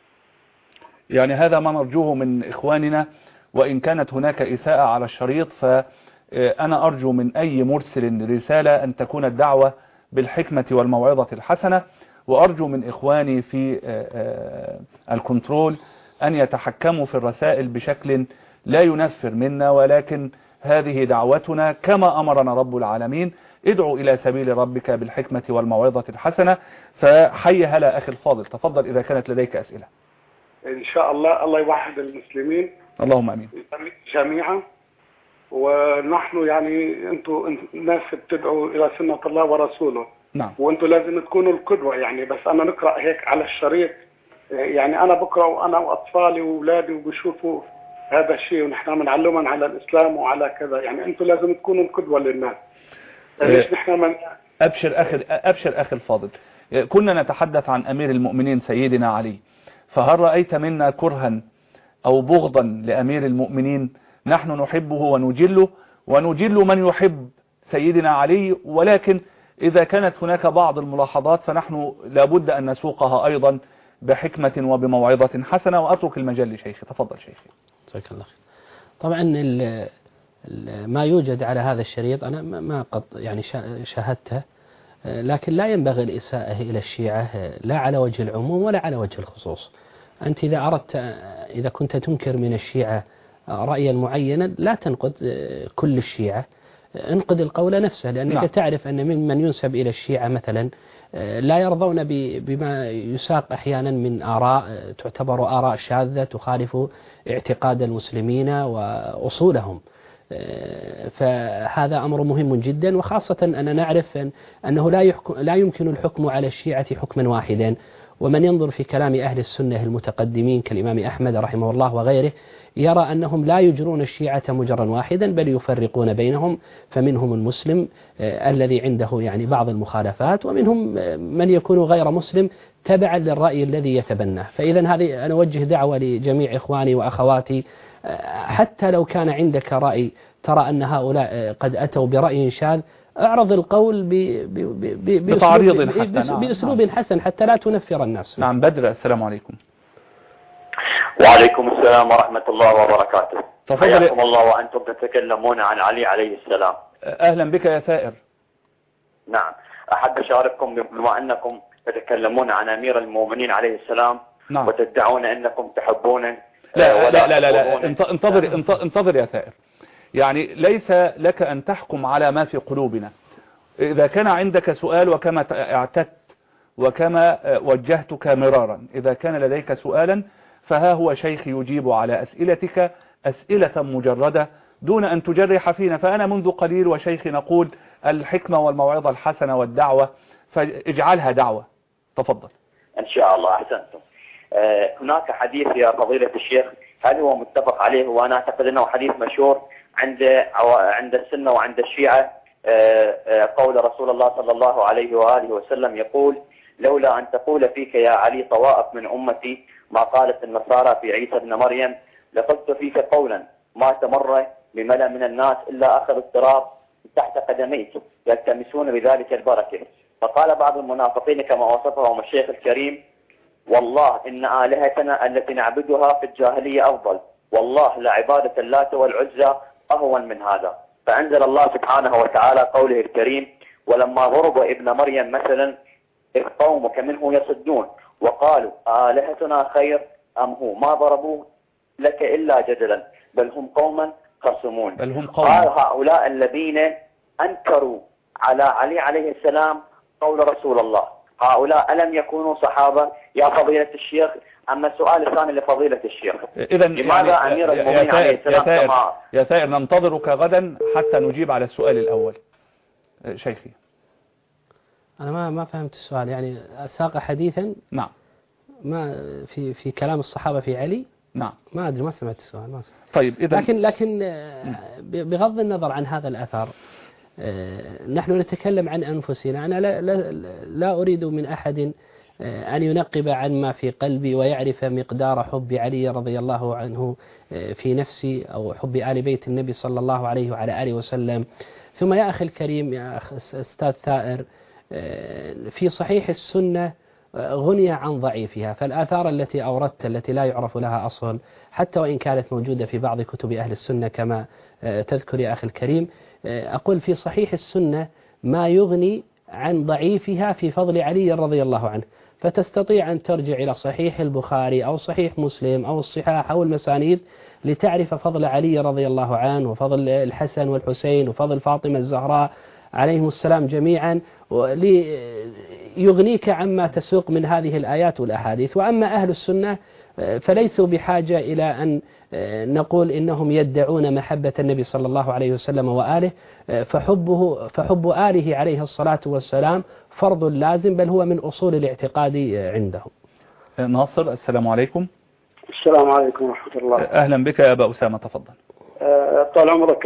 يعني هذا ما نرجوه من إخواننا، وإن كانت هناك إساءة على الشريط فأنا أرجو من أي مرسل رسالة أن تكون الدعوة بالحكمة والموعظة الحسنة، وأرجو من إخواني في الكنترول أن يتحكموا في الرسائل بشكل لا ينفر منا، ولكن هذه دعوتنا كما أمرنا رب العالمين: ادعو إلى سبيل ربك بالحكمة والموعظة الحسنة. فحي هلا أخي الفاضل، تفضل إذا كانت لديك أسئلة. إن شاء الله. الله يوحد المسلمين اللهم أمين جميعا. ونحن يعني أنتم ناس بتدعوا إلى سنة الله ورسوله. نعم. وأنتم لازم تكونوا القدوة يعني. بس أنا نقرأ هيك على الشريط، يعني أنا بقرأ وأنا وأطفالي وأولادي وبشوفوا هذا الشيء، ونحن بنعلمهم على الإسلام وعلى كذا. يعني أنتم لازم تكونوا القدوة للناس. ليش نحن من أبشر أخي أبشر أخي الفاضل، كنا نتحدث عن أمير المؤمنين سيدنا علي، فهل رأيت منا كرها أو بغضا لأمير المؤمنين؟ نحن نحبه ونجله ونجل من يحب سيدنا علي، ولكن إذا كانت هناك بعض الملاحظات فنحن لابد أن نسوقها أيضا بحكمة وبموعظة حسنة. وأترك المجال لشيخي. تفضل شيخي. جزاك الله خير. طبعا ال ما يوجد على هذا الشريط أنا ما قد يعني شاهدته، لكن لا ينبغي الإساءة إلى الشيعة لا على وجه العموم ولا على وجه الخصوص. أنت إذا أردت إذا كنت تنكر من الشيعة رأيا معينا لا تنقد كل الشيعة، انقد القول نفسه، لأنك نعم. تعرف أن ممن ينسب إلى الشيعة مثلا لا يرضون بما يساق أحيانا من آراء تعتبر آراء شاذة تخالف اعتقاد المسلمين وأصولهم. فهذا أمر مهم جدا، وخاصة أننا نعرف أنه لا يحكم لا يمكن الحكم على الشيعة حكما واحدا. ومن ينظر في كلام أهل السنة المتقدمين كالإمام أحمد رحمه الله وغيره يرى أنهم لا يجرون الشيعة مجرا واحدا، بل يفرقون بينهم، فمنهم المسلم الذي عنده يعني بعض المخالفات، ومنهم من يكون غير مسلم تبعا للرأي الذي يتبناه. فإذا هذه أنا أوجه دعوة لجميع إخواني وأخواتي، حتى لو كان عندك رأي ترى أن هؤلاء قد أتوا برأي شاذ، اعرض القول بتعريض حتى نعم. بأسلوب نعم. حسن حتى لا تنفر الناس. نعم. بدر السلام عليكم. وعليكم السلام ورحمة الله وبركاته. حياكم الله وأنتم تتكلمون عن علي عليه السلام. أهلا بك يا ثائر. نعم. أحب أشارككم بما أنكم تتكلمون عن أمير المؤمنين عليه السلام، نعم. وتدعون أنكم تحبونه. لا لا لا لا, لا. انتظر انتظر يا ثائر. يعني ليس لك أن تحكم على ما في قلوبنا. إذا كان عندك سؤال وكما اعتدت وكما وجهتك مرارا، إذا كان لديك سؤالا فها هو شيخ يجيب على أسئلتك أسئلة مجردة دون أن تجرح فينا. فأنا منذ قليل وشيخي نقول الحكمة والموعظة الحسنة والدعوة، فاجعلها دعوة. تفضل. إن شاء الله. أحسنتم. آه هناك حديث يا فضيلة الشيخ، هل هو متفق عليه؟ وأنا أعتقد أنه حديث مشهور عند عند السنة وعند الشيعة. آه آه قول رسول الله صلى الله عليه وآله وسلم يقول: لولا أن تقول فيك يا علي طوائف من أمتي ما قالت النصارى في عيسى ابن مريم لقلت فيك قولا ما تمر بملأ من الناس إلا أخذ التراب تحت قدميك يلتمسون بذلك البركة. فقال بعض المنافقين كما وصفهم الشيخ الكريم: والله إن آلهتنا التي نعبدها في الجاهلية أفضل، والله لعبادة اللات والعزى أهون من هذا. فأنزل الله سبحانه وتعالى قوله الكريم: ولما ضرب ابن مريم مثلا إذ قومك منه يصدون وقالوا آلهتنا خير أم هو ما ضربوا لك إلا جدلا بل هم قوما خصمون. بل هم قوم. قال هؤلاء الذين أنكروا على علي عليه السلام قول رسول الله، هؤلاء ألم يكونوا صحابة يا فضيلة الشيخ؟ أما السؤال الثاني لفضيلة الشيخ: إذا لماذا يعني أمير المؤمنين عليه السلام يا كما يا ثائر ننتظرك غدا حتى نجيب على السؤال الأول. شيخي أنا ما ما فهمت السؤال. يعني ساق حديثا نعم ما في في كلام الصحابة في علي. نعم ما أدري، ما سمعت السؤال. ما سمعت. طيب إذا لكن لكن بغض النظر عن هذا الأثر، نحن نتكلم عن أنفسنا. أنا لا, لا, لا أريد من أحد أن ينقب عن ما في قلبي ويعرف مقدار حب علي رضي الله عنه في نفسي أو حب آل بيت النبي صلى الله عليه وعلى آله وسلم. ثم يا أخي الكريم يا أخ أستاذ ثائر، في صحيح السنة غني عن ضعيفها، فالآثار التي أوردت التي لا يعرف لها أصل حتى وإن كانت موجودة في بعض كتب أهل السنة كما تذكر يا أخي الكريم، أقول في صحيح السنة ما يغني عن ضعيفها في فضل علي رضي الله عنه. فتستطيع أن ترجع إلى صحيح البخاري أو صحيح مسلم أو الصحاح أو المسانيد لتعرف فضل علي رضي الله عنه وفضل الحسن والحسين وفضل فاطمة الزهراء عليهم السلام جميعا، ليغنيك عما تسوق من هذه الآيات والأحاديث. وأما أهل السنة فليسوا بحاجة إلى أن نقول إنهم يدعون محبة النبي صلى الله عليه وسلم وآله، فحبه فحب آله عليه الصلاة والسلام فرض لازم، بل هو من أصول الاعتقاد عندهم. ناصر السلام عليكم. السلام عليكم ورحمة الله. أهلا بك يا أبا أسامة، تفضل. طال عمرك،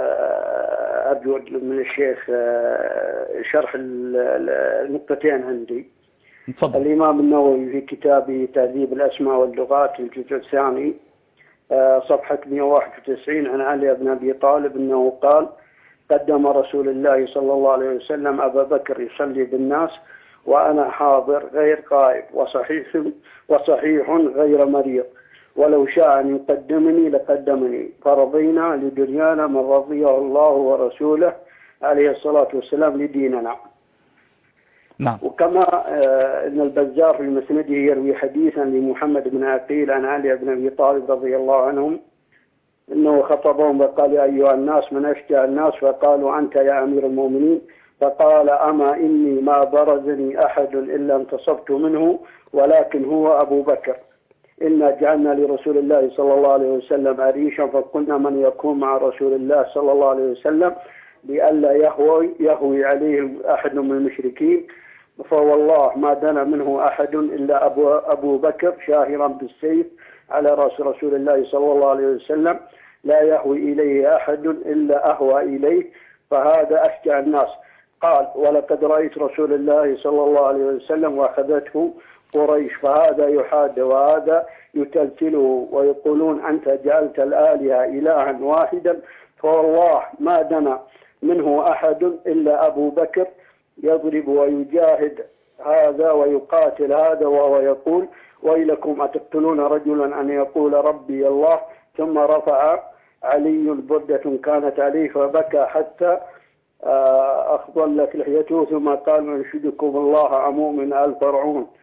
أرجو من الشيخ شرح النقطتين عندي. تفضل. الإمام النووي في كتابه تهذيب الأسماء واللغات في الجزء الثاني صفحة مئة وواحد وتسعين عن علي بن أبي طالب أنه قال: قدم رسول الله صلى الله عليه وسلم أبا بكر يصلي بالناس وأنا حاضر غير غائب وصحيح وصحيح غير مريض، ولو شاء أن يقدمني لقدمني، فرضينا لدنيانا من رضيه الله ورسوله عليه الصلاة والسلام لديننا. نعم. وكما آه أن البزار في مسنده يروي حديثا لمحمد بن عقيل عن علي بن أبي طالب رضي الله عنهم أنه خطبهم وقال: يا أيها الناس من أشجع الناس؟ فقالوا: أنت يا أمير المؤمنين. فقال: أما إني ما برزني أحد إلا انتصبت منه، ولكن هو أبو بكر. إنا جعلنا لرسول الله صلى الله عليه وسلم عريشا، فقلنا من يكون مع رسول الله صلى الله عليه وسلم لئلا يهوي, يهوي عليه أحد من المشركين، فوالله ما دنا منه أحد إلا أبو, أبو بكر شاهرا بالسيف على رأس رسول الله صلى الله عليه وسلم، لا يهوي إليه أحد إلا أهوى إليه، فهذا أشجع الناس. قال: ولقد رأيت رسول الله صلى الله عليه وسلم وأخذته قريش، فهذا يحاد وهذا يتلتله ويقولون أنت جعلت الآلهة إلها واحدا، فوالله ما دنا منه أحد إلا أبو بكر يضرب ويجاهد هذا ويقاتل هذا، وهو يقول: ويلكم أتقتلون رجلا أن يقول ربي الله؟ ثم رفع علي بردة كانت عليه فبكى حتى أخضلت لحيته، ثم قال: أنشدكم الله عموم آل فرعون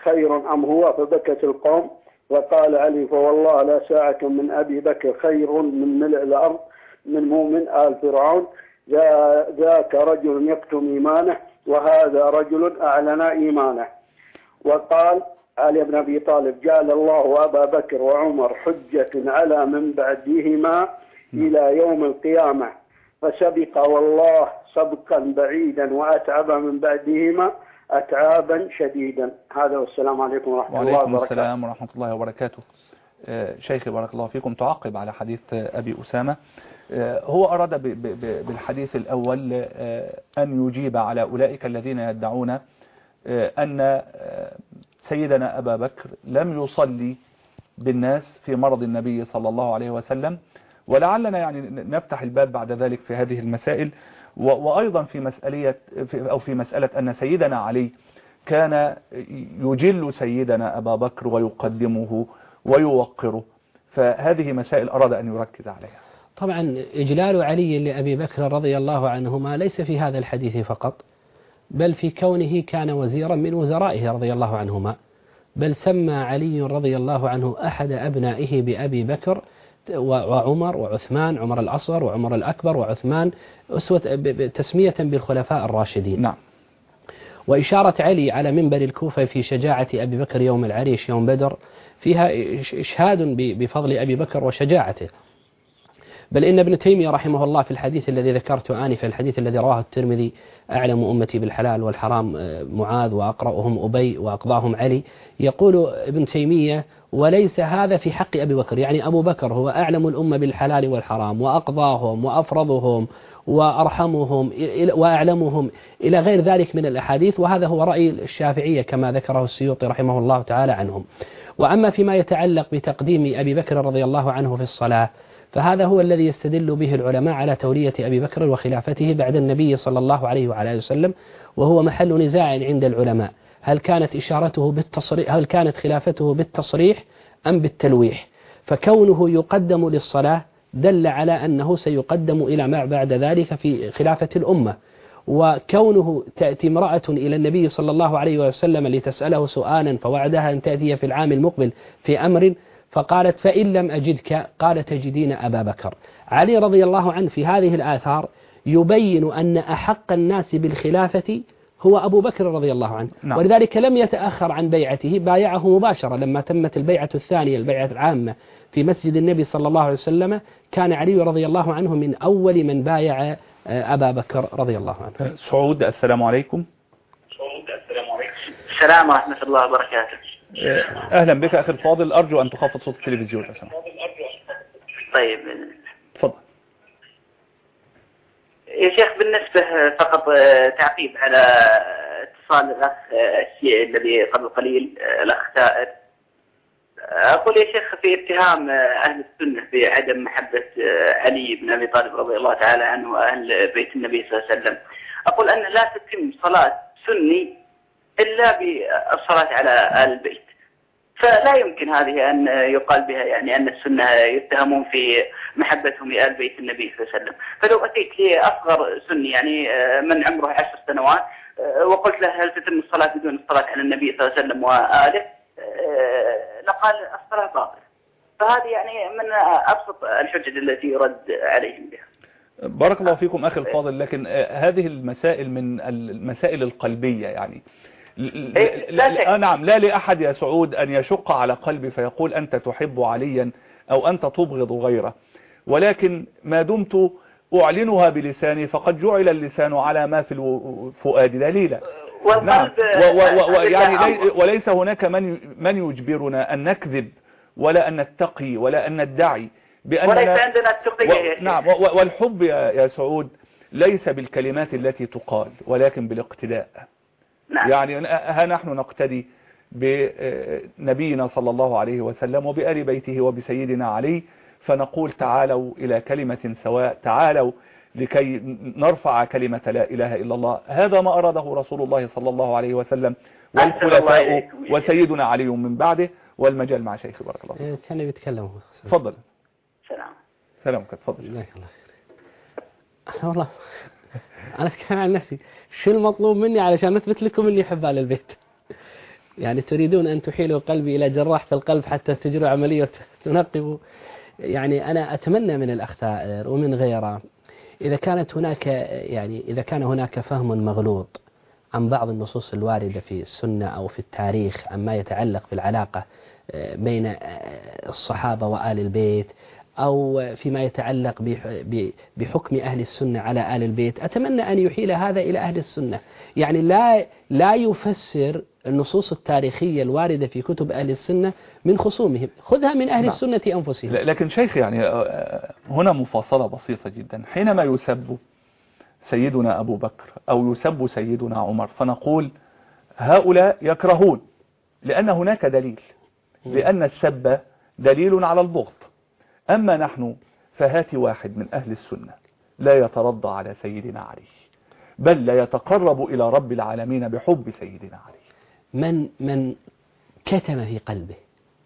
خير أم هو؟ فبكت القوم. وقال علي فوالله لا ساعة من أبي بكر خير من ملء الأرض من مؤمن آل فرعون. ذاك رجل يكتم إيمانه وهذا رجل أعلن إيمانه. وقال علي بن أبي طالب جعل الله أبا بكر وعمر حجة على من بعدهما إلى يوم القيامة، فسبق والله سبقا بعيدا وأتعب من بعدهما أتعابا شديدا. هذا والسلام عليكم ورحمة الله وبركاته. وعليكم السلام ورحمة الله وبركاته. شيخي بارك الله فيكم، تعقب على حديث أبي أسامة. هو أراد بالحديث الأول أن يجيب على أولئك الذين يدعون أن سيدنا أبا بكر لم يصلي بالناس في مرض النبي صلى الله عليه وسلم، ولعلنا يعني نفتح الباب بعد ذلك في هذه المسائل، وأيضا في مسألة أو في مسألة أن سيدنا علي كان يجل سيدنا أبا بكر ويقدمه ويوقره، فهذه مسائل أراد أن يركز عليها. طبعا إجلال علي لأبي بكر رضي الله عنهما ليس في هذا الحديث فقط، بل في كونه كان وزيرا من وزرائه رضي الله عنهما، بل سمى علي رضي الله عنه أحد أبنائه بأبي بكر وعمر وعثمان، عمر الأصغر وعمر الأكبر وعثمان، أسوة تسمية بالخلفاء الراشدين. نعم. وإشارة علي على منبر الكوفة في شجاعة أبي بكر يوم العريش يوم بدر فيها إشهاد بفضل أبي بكر وشجاعته. بل إن ابن تيمية رحمه الله في الحديث الذي ذكرته آنفا، الحديث الذي رواه الترمذي أعلم أمتي بالحلال والحرام معاذ وأقرأهم أبي وأقضاهم علي، يقول ابن تيمية وليس هذا في حق أبي بكر، يعني أبو بكر هو أعلم الأمة بالحلال والحرام وأقضاهم وأفرضهم وأرحمهم وأعلمهم إلى غير ذلك من الأحاديث، وهذا هو رأي الشافعية كما ذكره السيوطي رحمه الله تعالى عنهم. وأما فيما يتعلق بتقديم أبي بكر رضي الله عنه في الصلاة، فهذا هو الذي يستدل به العلماء على تولية أبي بكر وخلافته بعد النبي صلى الله عليه وعلى آله وسلم، وهو محل نزاع عند العلماء، هل كانت إشارته بالتصريح هل كانت خلافته بالتصريح أم بالتلويح؟ فكونه يقدم للصلاة دل على أنه سيقدم إلى ما بعد ذلك في خلافة الأمة، وكونه تأتي امرأة إلى النبي صلى الله عليه وسلم لتسأله سؤالا فوعدها أن تأتي في العام المقبل في أمر، فقالت فإن لم أجدك قال تجدين أبا بكر. علي رضي الله عنه في هذه الآثار يبين أن أحق الناس بالخلافة هو أبو بكر رضي الله عنه. نعم. ولذلك لم يتأخر عن بيعته، بايعه مباشرة لما تمت البيعة الثانية البيعة العامة في مسجد النبي صلى الله عليه وسلم، كان علي رضي الله عنه من أول من بايع أبا بكر رضي الله عنه. سعود السلام عليكم. سعود السلام عليكم. السلام ورحمة الله وبركاته. أهلا بك أخي الفاضل، أرجو أن تخفض صوت التلفزيون. طيب تفضل يا شيخ. بالنسبة فقط تعقيب على اتصال الأخ الشيعي الذي قبل قليل الأخ ثائر، أقول يا شيخ في اتهام أهل السنة بعدم محبة علي بن أبي طالب رضي الله تعالى عنه وأهل بيت النبي صلى الله عليه وسلم، أقول أن لا تتم صلاة سني إلا بالصلاة على آل البيت، فلا يمكن هذه أن يقال بها يعني أن السنة يتهمون في محبتهم لآل بيت النبي صلى الله عليه وسلم. فلو أتيت لأصغر سني يعني من عمره عشر سنوات وقلت له هل تتم الصلاة بدون الصلاة على النبي صلى الله عليه وسلم وآله، لقال الصلاة باطلة. فهذه يعني من أبسط الحجج التي يرد عليهم بها. بارك الله فيكم أخي الفاضل، لكن هذه المسائل من المسائل القلبية يعني إيه لا نعم، لا لأحد يا سعود أن يشق على قلبي فيقول أنت تحب عليا أو أنت تبغض غيره، ولكن ما دمت أعلنها بلساني فقد جعل اللسان على ما في الفؤاد دليلا. نعم، يعني وليس هناك من من يجبرنا أن نكذب ولا أن نتقي ولا أن ندعي بأننا وليس عندنا التقية. نعم، والحب يا سعود ليس بالكلمات التي تقال ولكن بالاقتداء. نعم. يعني ها نحن نقتدي بنبينا صلى الله عليه وسلم وبآل بيته وبسيدنا علي، فنقول تعالوا إلى كلمة سواء، تعالوا لكي نرفع كلمة لا إله إلا الله. هذا ما أراده رسول الله صلى الله عليه وسلم والخلفاء وسيدنا علي من بعده. والمجال مع شيخ بارك الله فيك. كان يتكلم. تفضل. سلام. سلامك تفضل. جزاك الله خير. والله أنا أتكلم عن نفسي، شو المطلوب مني علشان أثبت لكم إني أحب آل البيت؟ يعني تريدون أن تحيلوا قلبي إلى جراح في القلب حتى تجروا عملية تنقبوا. يعني أنا أتمنى من الأخ ثائر ومن غيره إذا كانت هناك يعني إذا كان هناك فهم مغلوط عن بعض النصوص الواردة في السنة أو في التاريخ عما يتعلق بالعلاقة بين الصحابة وآل البيت أو فيما يتعلق بحكم أهل السنة على آل البيت، أتمنى أن يحيل هذا إلى أهل السنة. يعني لا لا يفسر النصوص التاريخية الواردة في كتب أهل السنة من خصومهم، خذها من أهل السنة أنفسهم. لكن شيخ يعني هنا مفاصلة بسيطة جدا. حينما يسب سيدنا أبو بكر أو يسب سيدنا عمر فنقول هؤلاء يكرهون لأن هناك دليل، لأن السب دليل على البغض. أما نحن فهات واحد من أهل السنة لا يترضى على سيدنا علي، بل لا يتقرب إلى رب العالمين بحب سيدنا علي. من من كتم في قلبه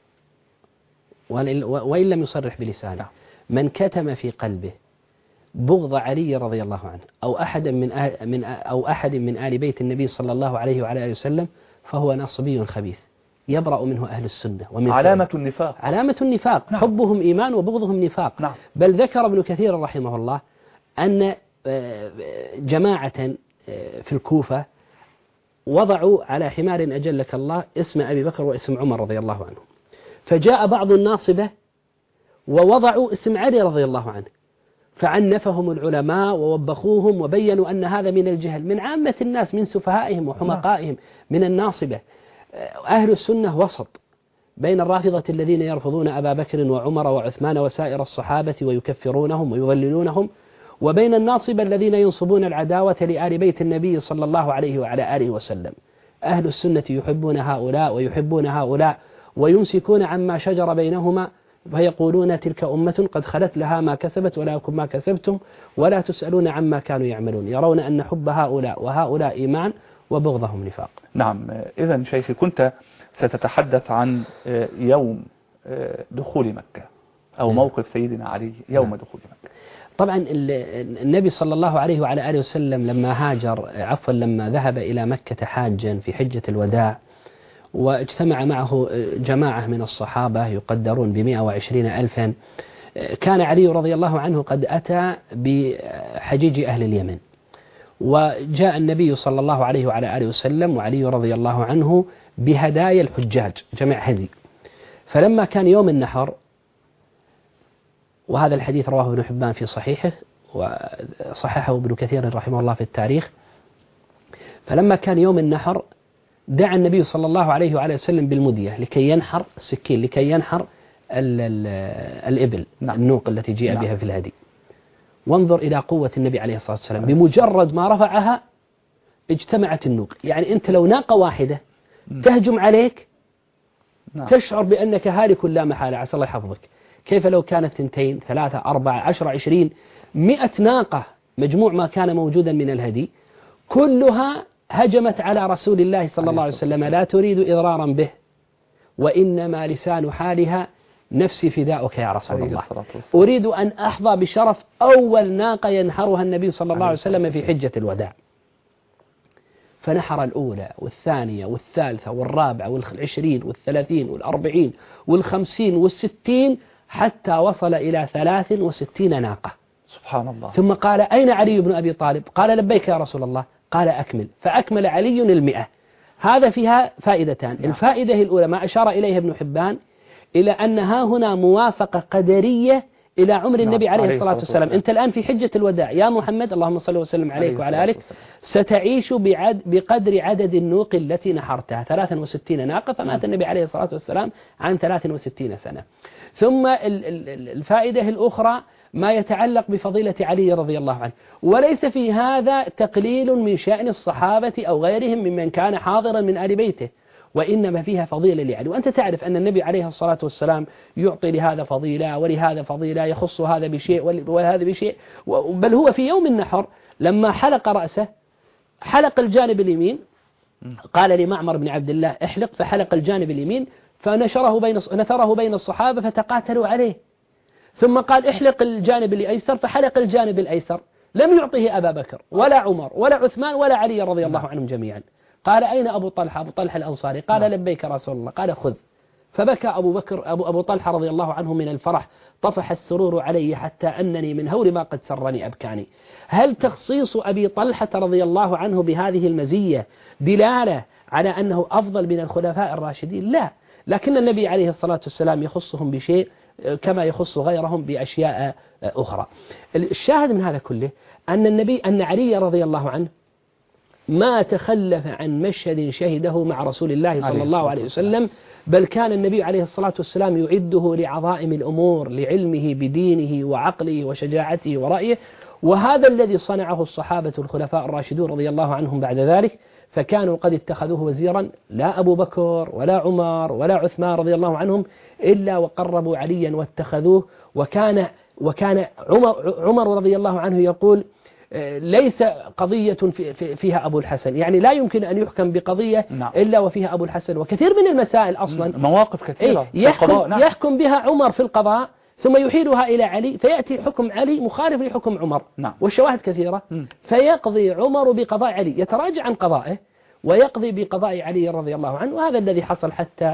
وإن لم يصرح بلسانه، من كتم في قلبه بغض علي رضي الله عنه أو أحد من من أو أحد من آل بيت النبي صلى الله عليه وعلى آله وسلم فهو نصبي خبيث يبرأ منه أهل السنة. ومن علامة النفاق، علامة النفاق. نعم. حبهم إيمان وبغضهم نفاق. نعم. بل ذكر ابن كثير رحمه الله أن جماعة في الكوفة وضعوا على حمار أجلك الله اسم أبي بكر واسم عمر رضي الله عنه، فجاء بعض الناصبة ووضعوا اسم علي رضي الله عنه، فعنفهم العلماء ووبخوهم وبينوا أن هذا من الجهل من عامة الناس، من سفهائهم وحمقائهم، من الناصبة. أهل السنة وسط بين الرافضة الذين يرفضون أبا بكر وعمر وعثمان وسائر الصحابة ويكفرونهم ويضللونهم، وبين الناصبة الذين ينصبون العداوة لآل بيت النبي صلى الله عليه وعلى آله وسلم. أهل السنة يحبون هؤلاء ويحبون هؤلاء ويمسكون عما شجر بينهما، فيقولون تلك أمة قد خلت لها ما كسبت ولكم ما كسبتم ولا تسألون عما كانوا يعملون. يرون أن حب هؤلاء وهؤلاء إيمان وبغضهم نفاق. نعم. إذن شيخي كنت ستتحدث عن يوم دخول مكة أو موقف سيدنا علي يوم دخول مكة. طبعا النبي صلى الله عليه وعلى آله وسلم لما هاجر عفوا لما ذهب إلى مكة حاجا في حجة الوداع واجتمع معه جماعة من الصحابة يقدرون بمئة وعشرين ألفا، كان علي رضي الله عنه قد أتى بحجيج أهل اليمن، وجاء النبي صلى الله عليه وعلى آله وسلم وعلي رضي الله عنه بهدايا الحجاج، جمع هدي. فلما كان يوم النحر، وهذا الحديث رواه ابن حبان في صحيحه وصححه ابن كثير رحمه الله في التاريخ، فلما كان يوم النحر دعا النبي صلى الله عليه وعلى وسلم بالمدية لكي ينحر السكين لكي ينحر ال ال الإبل. نعم. النوق التي جاء نعم. بها في الهدي. وانظر إلى قوة النبي عليه الصلاة والسلام، بمجرد ما رفعها اجتمعت النوق. يعني أنت لو ناقة واحدة تهجم عليك نعم. تشعر بأنك هالك لا محالة، عسى الله يحفظك. كيف لو كانت ثنتين ثلاثة أربعة عشر عشرين مئة ناقة مجموع ما كان موجودا من الهدي كلها هجمت على رسول الله صلى الله عليه وسلم لا تريد إضرارا به، وإنما لسان حالها نفسي فداؤك يا رسول الله، أريد أن أحظى بشرف أول ناقة ينحرها النبي صلى الله عليه وسلم في حجة الوداع. فنحر الأولى والثانية والثالثة والرابعة والعشرين والثلاثين والأربعين والخمسين والستين حتى وصل إلى ثلاث وستين ناقة. سبحان الله. ثم قال أين علي بن أبي طالب؟ قال لبيك يا رسول الله. قال أكمل، فأكمل علي المئة. هذا فيها فائدتان. نعم. الفائدة الأولى ما أشار إليه ابن حبان إلى أنها هنا موافقة قدرية إلى عمر النبي نعم. عليه الصلاة والسلام. والسلام. أنت الآن في حجة الوداع يا محمد اللهم صل وسلم عليك وعلى آلك، ستعيش بعد بقدر عدد النوق التي نحرتها ثلاث وستين ناقة، فمات النبي عليه الصلاة والسلام عن ثلاث وستين سنة. ثم الفائدة الأخرى ما يتعلق بفضيلة علي رضي الله عنه، وليس في هذا تقليل من شأن الصحابة أو غيرهم ممن كان حاضرا من آل بيته، وإنما فيها فضيلة لعلي. وأنت تعرف أن النبي عليه الصلاة والسلام يعطي لهذا فضيلة ولهذا فضيلة، يخص هذا بشيء وهذا بشيء. بل هو في يوم النحر لما حلق رأسه حلق الجانب اليمين، قال لمعمر بن عبد الله احلق، فحلق الجانب اليمين فنشره بين نثره بين الصحابة فتقاتلوا عليه. ثم قال احلق الجانب الأيسر، فحلق الجانب الأيسر. لم يعطه أبا بكر ولا عمر ولا عثمان ولا علي رضي الله عنهم جميعا. قال أين أبو طلحة؟ أبو طلحة الأنصاري. قال نعم. لبيك رسول الله. قال خذ. فبكى أبو بكر أبو, أبو طلحة رضي الله عنه من الفرح، طفح السرور علي حتى أنني من هول ما قد سرني أبكاني. هل تخصيص أبي طلحة رضي الله عنه بهذه المزية دلالة على أنه أفضل من الخلفاء الراشدين؟ لا، لكن النبي عليه الصلاة والسلام يخصهم بشيء كما يخص غيرهم بأشياء أخرى. الشاهد من هذا كله أن النبي أن علي رضي الله عنه ما تخلف عن مشهد شهده مع رسول الله صلى الله عليه وسلم، بل كان النبي عليه الصلاة والسلام يعده لعظائم الأمور لعلمه بدينه وعقله وشجاعته ورأيه، وهذا الذي صنعه الصحابة الخلفاء الراشدون رضي الله عنهم بعد ذلك، فكانوا قد اتخذوه وزيرا، لا أبو بكر ولا عمر ولا عثمان رضي الله عنهم إلا وقربوا عليا واتخذوه. وكان وكان عمر, عمر رضي الله عنه يقول ليس قضية فيها أبو الحسن، يعني لا يمكن أن يحكم بقضية نعم. إلا وفيها أبو الحسن. وكثير من المسائل أصلا مواقف كثيرة يحكم, نعم. يحكم بها عمر في القضاء ثم يحيلها إلى علي فيأتي حكم علي مخالف لحكم عمر نعم. والشواهد كثيرة م. فيقضي عمر بقضاء علي، يتراجع عن قضائه ويقضي بقضاء علي رضي الله عنه. وهذا الذي حصل حتى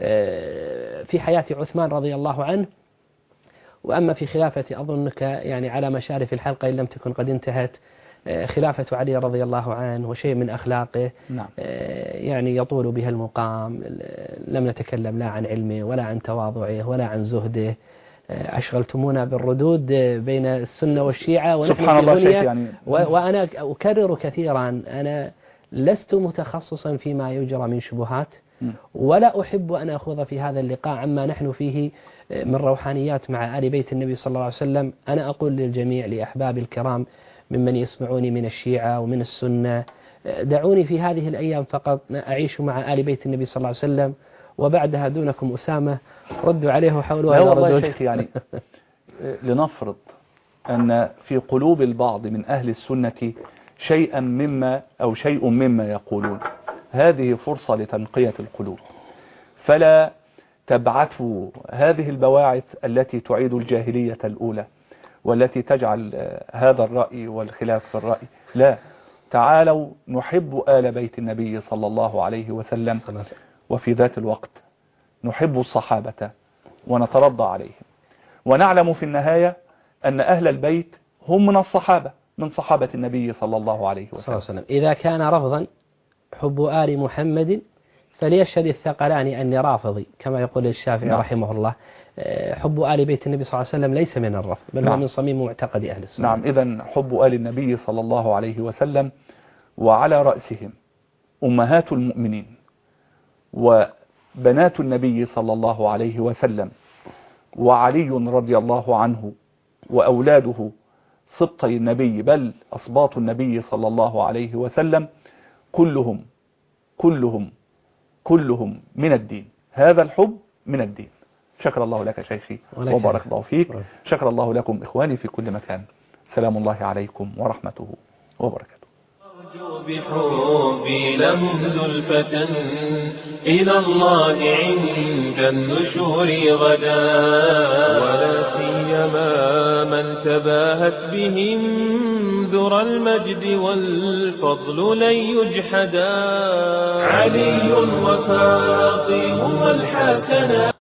في حياة عثمان رضي الله عنه. وأما في خلافة أظنك يعني على مشارف الحلقة إن لم تكن قد انتهت، خلافة علي رضي الله عنه وشيء من أخلاقه نعم. يعني يطول بها المقام. لم نتكلم لا عن علمه ولا عن تواضعه ولا عن زهده. أشغلتمونا بالردود بين السنة والشيعة ونحن سبحان الله شيخ يعني. وأنا أكرر كثيرا أنا لست متخصصا فيما يجرى من شبهات، ولا أحب أن أخوض في هذا اللقاء عما نحن فيه من روحانيات مع آل بيت النبي صلى الله عليه وسلم. أنا أقول للجميع لأحباب الكرام ممن يسمعوني من الشيعة ومن السنة، دعوني في هذه الأيام فقط أعيش مع آل بيت النبي صلى الله عليه وسلم، وبعدها دونكم أسامة ردوا عليه وحاولوا لا والله يا شيخ يعني لنفرض أن في قلوب البعض من أهل السنة شيئا مما أو شيء مما يقولون، هذه فرصة لتنقية القلوب، فلا تبعثوا هذه البواعث التي تعيد الجاهلية الأولى والتي تجعل هذا الرأي والخلاف في الرأي. لا، تعالوا نحب آل بيت النبي صلى الله عليه وسلم، وفي ذات الوقت نحب الصحابة ونترضى عليهم، ونعلم في النهاية أن أهل البيت هم من الصحابة من صحابة النبي صلى الله عليه وسلم. إذا كان رفضا حب آل محمد فليشهد الثقلان أني رافضي، كما يقول الشافعي نعم. رحمه الله. حب آل بيت النبي صلى الله عليه وسلم ليس من الرفض، بل نعم. هو من صميم معتقد أهل السنة. نعم، إذن حب آل النبي صلى الله عليه وسلم وعلى رأسهم أمهات المؤمنين وبنات النبي صلى الله عليه وسلم وعلي رضي الله عنه وأولاده سبطي النبي بل أصباط النبي صلى الله عليه وسلم، كلهم كلهم كلهم من الدين. هذا الحب من الدين. شكر الله لك شيخي وبارك الله فيك. شكر الله لكم إخواني في كل مكان. سلام الله عليكم ورحمته وبركاته. أرجو بحبي لهم زلفة إلى الله عند النشور غدا، ولا سيما من تباهت بهم ذرى المجد والفضل لن يجحدا. علي وفاطمة والحسنات